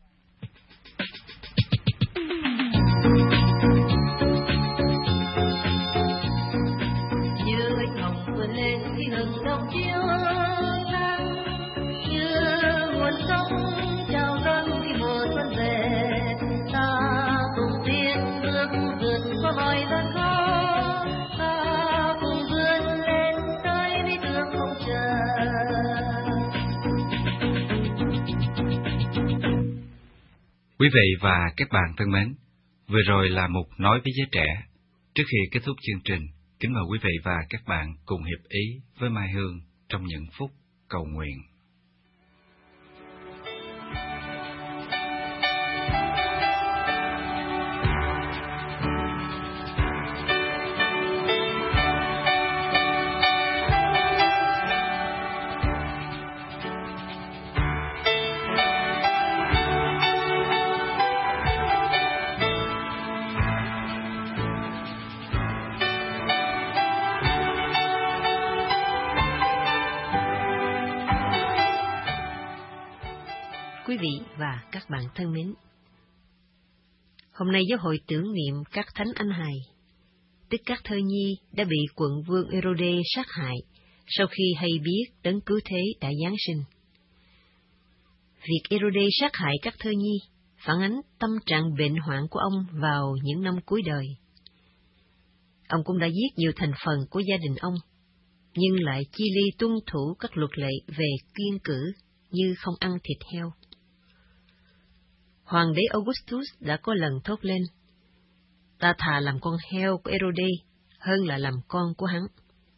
Như ánh hồng vươn lên khi hừng đông chiếu nắng, như nguồn sông trào dâng khi mùa xuân về, ta cùng tiến bước vượt qua mọi gian khó, ta cùng vươn lên tới lý tưởng không chờ. Quý vị và các bạn thân mến, vừa rồi là một nói với giới trẻ. Trước khi kết thúc chương trình, kính mời quý vị và các bạn cùng hiệp ý với Mai Hương trong những phút cầu nguyện. Quý vị và các bạn thân mến, hôm nay giáo hội tưởng niệm các thánh anh hài, tức các thơ nhi đã bị quận vương Herode sát hại sau khi hay biết đấng cứu thế đã giáng sinh. Việc Herode sát hại các thơ nhi phản ánh tâm trạng bệnh hoạn của ông vào những năm cuối đời. Ông cũng đã giết nhiều thành phần của gia đình ông, nhưng lại chi ly tuân thủ các luật lệ về kiêng cữ như không ăn thịt heo. Hoàng đế Augustus đã có lần thốt lên, ta thà làm con heo của Herode hơn là làm con của hắn.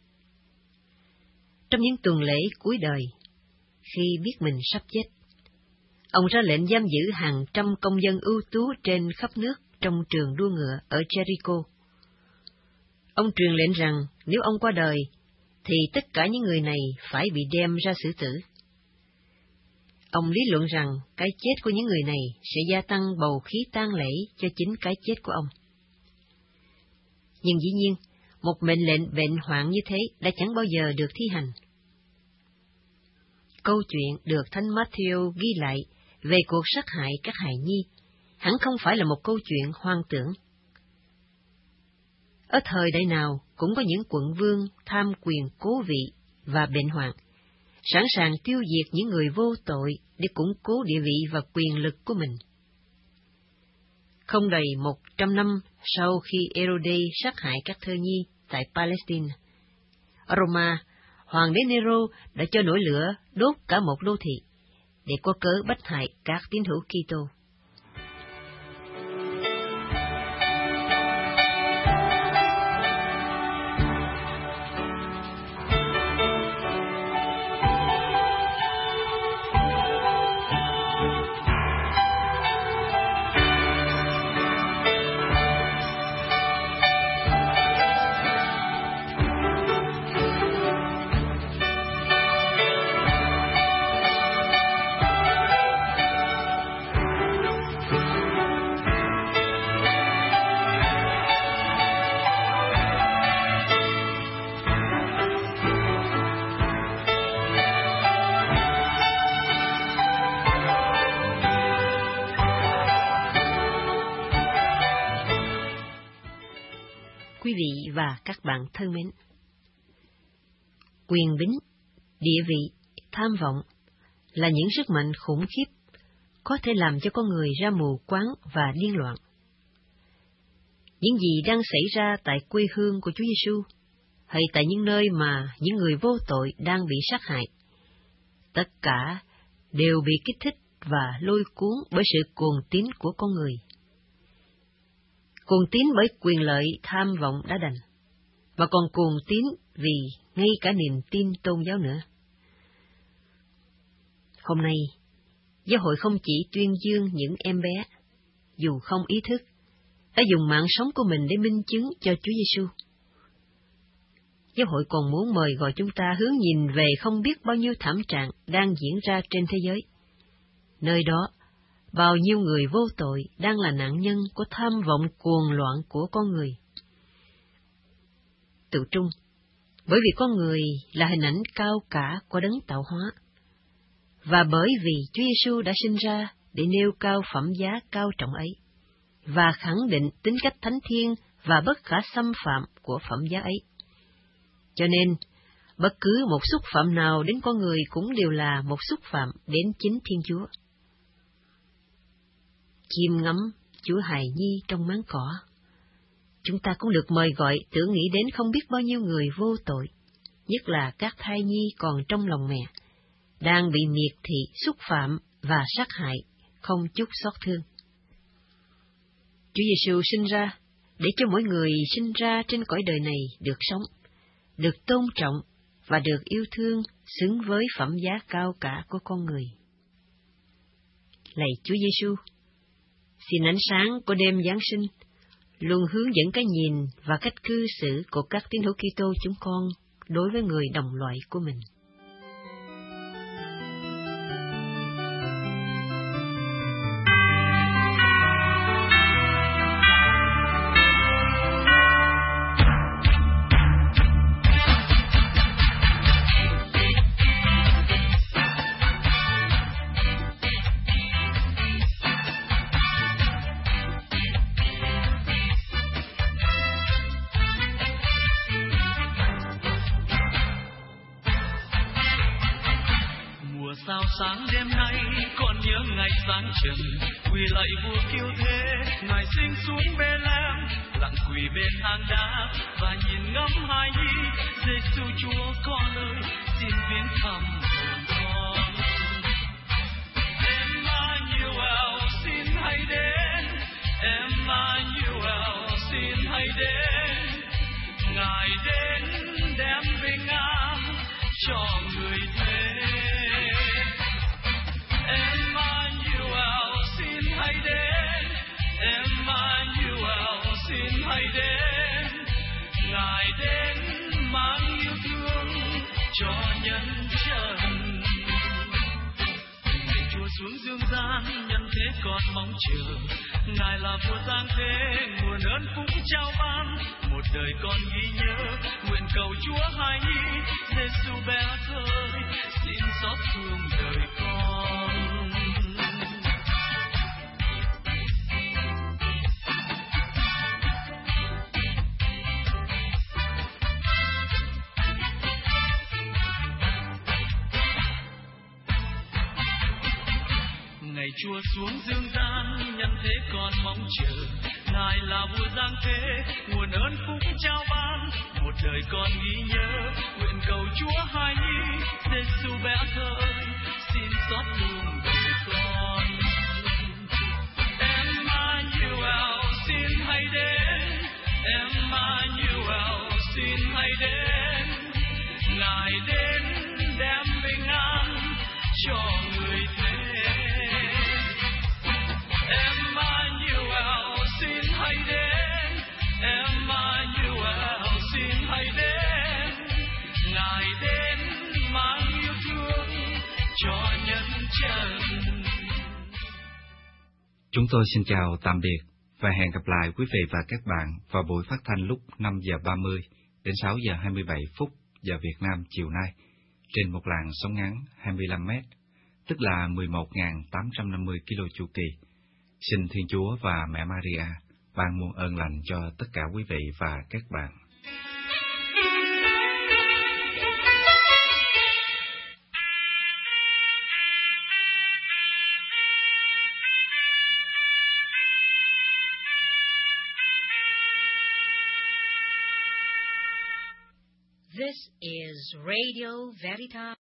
Trong những tuần lễ cuối đời, khi biết mình sắp chết, ông ra lệnh giam giữ hàng trăm công dân ưu tú trên khắp nước trong trường đua ngựa ở Jericho. Ông truyền lệnh rằng nếu ông qua đời, thì tất cả những người này phải bị đem ra xử tử. Ông lý luận rằng cái chết của những người này sẽ gia tăng bầu khí tang lễ cho chính cái chết của ông. Nhưng dĩ nhiên, một mệnh lệnh bệnh hoạn như thế đã chẳng bao giờ được thi hành. Câu chuyện được Thánh Matthew ghi lại về cuộc sát hại các hài nhi hẳn không phải là một câu chuyện hoang tưởng. Ở thời đại nào cũng có những quận vương tham quyền cố vị và bệnh hoạn, sẵn sàng tiêu diệt những người vô tội để củng cố địa vị và quyền lực của mình. Không đầy một trăm năm sau khi Herode sát hại các thơ nhi tại Palestine, ở Roma, Hoàng đế Nero đã cho nổi lửa đốt cả một đô thị để có cớ bách hại các tín hữu Kitô. Quý vị và các bạn thân mến, quyền bính, địa vị, tham vọng là những sức mạnh khủng khiếp có thể làm cho con người ra mù quáng và điên loạn. Những gì đang xảy ra tại quê hương của Chúa Giêsu hay tại những nơi mà những người vô tội đang bị sát hại, tất cả đều bị kích thích và lôi cuốn bởi sự cuồng tín của con người. Cuồng tín bởi quyền lợi tham vọng đã đành, mà còn cuồng tín vì ngay cả niềm tin tôn giáo nữa. Hôm nay, giáo hội không chỉ tuyên dương những em bé, dù không ý thức, đã dùng mạng sống của mình để minh chứng cho Chúa Giêsu. Giáo hội còn muốn mời gọi chúng ta hướng nhìn về không biết bao nhiêu thảm trạng đang diễn ra trên thế giới. Nơi đó, bao nhiêu người vô tội đang là nạn nhân của tham vọng cuồng loạn của con người. Tự trung, bởi vì con người là hình ảnh cao cả của đấng tạo hóa, và bởi vì Chúa Giêsu đã sinh ra để nêu cao phẩm giá cao trọng ấy, và khẳng định tính cách thánh thiên và bất khả xâm phạm của phẩm giá ấy. Cho nên, bất cứ một xúc phạm nào đến con người cũng đều là một xúc phạm đến chính Thiên Chúa. Chiêm ngắm Chúa hài nhi trong máng cỏ, chúng ta cũng được mời gọi tưởng nghĩ đến không biết bao nhiêu người vô tội, nhất là các thai nhi còn trong lòng mẹ, đang bị miệt thị, xúc phạm và sát hại, không chút xót thương. Chúa Giêsu sinh ra để cho mỗi người sinh ra trên cõi đời này được sống, được tôn trọng và được yêu thương xứng với phẩm giá cao cả của con người. Lạy Chúa Giêsu, xin ánh sáng của đêm Giáng sinh luôn hướng dẫn cái nhìn và cách cư xử của các tín hữu Kitô chúng con đối với người đồng loại của mình. Sao sáng đêm nay còn nhớ ngày sáng trừng, quỳ lạy vua kiêu thế, ngài sinh xuống Bê-lem, lặng quỳ bên hang đá và nhìn ngắm hài nhi. Giê-xu Chúa con ơi, xin viếng thăm hồn con. Emmanuel xin hãy đến, Emmanuel xin hãy đến, ngài đến đem bình an cho người thế. Emmanuel xin hãy đến, Emmanuel xin hãy đến, ngài cho nhân trần. Ngày Chúa xuống dương gian, nhân thế còn mong chờ. Ngài là vua giáng thế, nguồn ơn phúc trao ban. Một đời con ghi nhớ, nguyện cầu Chúa hài nhi. Giêsu bé thơ, xin xót thương đời con. Ngày Chúa xuống dương gian, nhân thế còn mong chờ. Ngài là vua giáng thế, nguồn ơn phúc trao ban. Một đời con ghi nhớ, nguyện cầu Chúa hài nhi. Giêsu bé thơ, xin xót thương đời con. Emmanuel xin hãy đến, Emmanuel xin hãy đến. Ngài đến đem bình an cho người thế. Emmanuel xin hãy đến, Emmanuel xin hãy đến. Ngài đến mang yêu thương cho nhân trần. Chúng tôi xin chào tạm biệt và hẹn gặp lại quý vị và các bạn vào buổi phát thanh lúc năm giờ ba mươi đến sáu giờ hai mươi bảy phút giờ Việt Nam chiều nay trên một làn sóng ngắn hai mươi lăm mét, tức là mười một nghìn tám trăm năm mươi ki lô chu kỳ. Xin Thiên Chúa và Mẹ Maria ban muôn ơn lành cho tất cả quý vị và các bạn. This is Radio Veritas.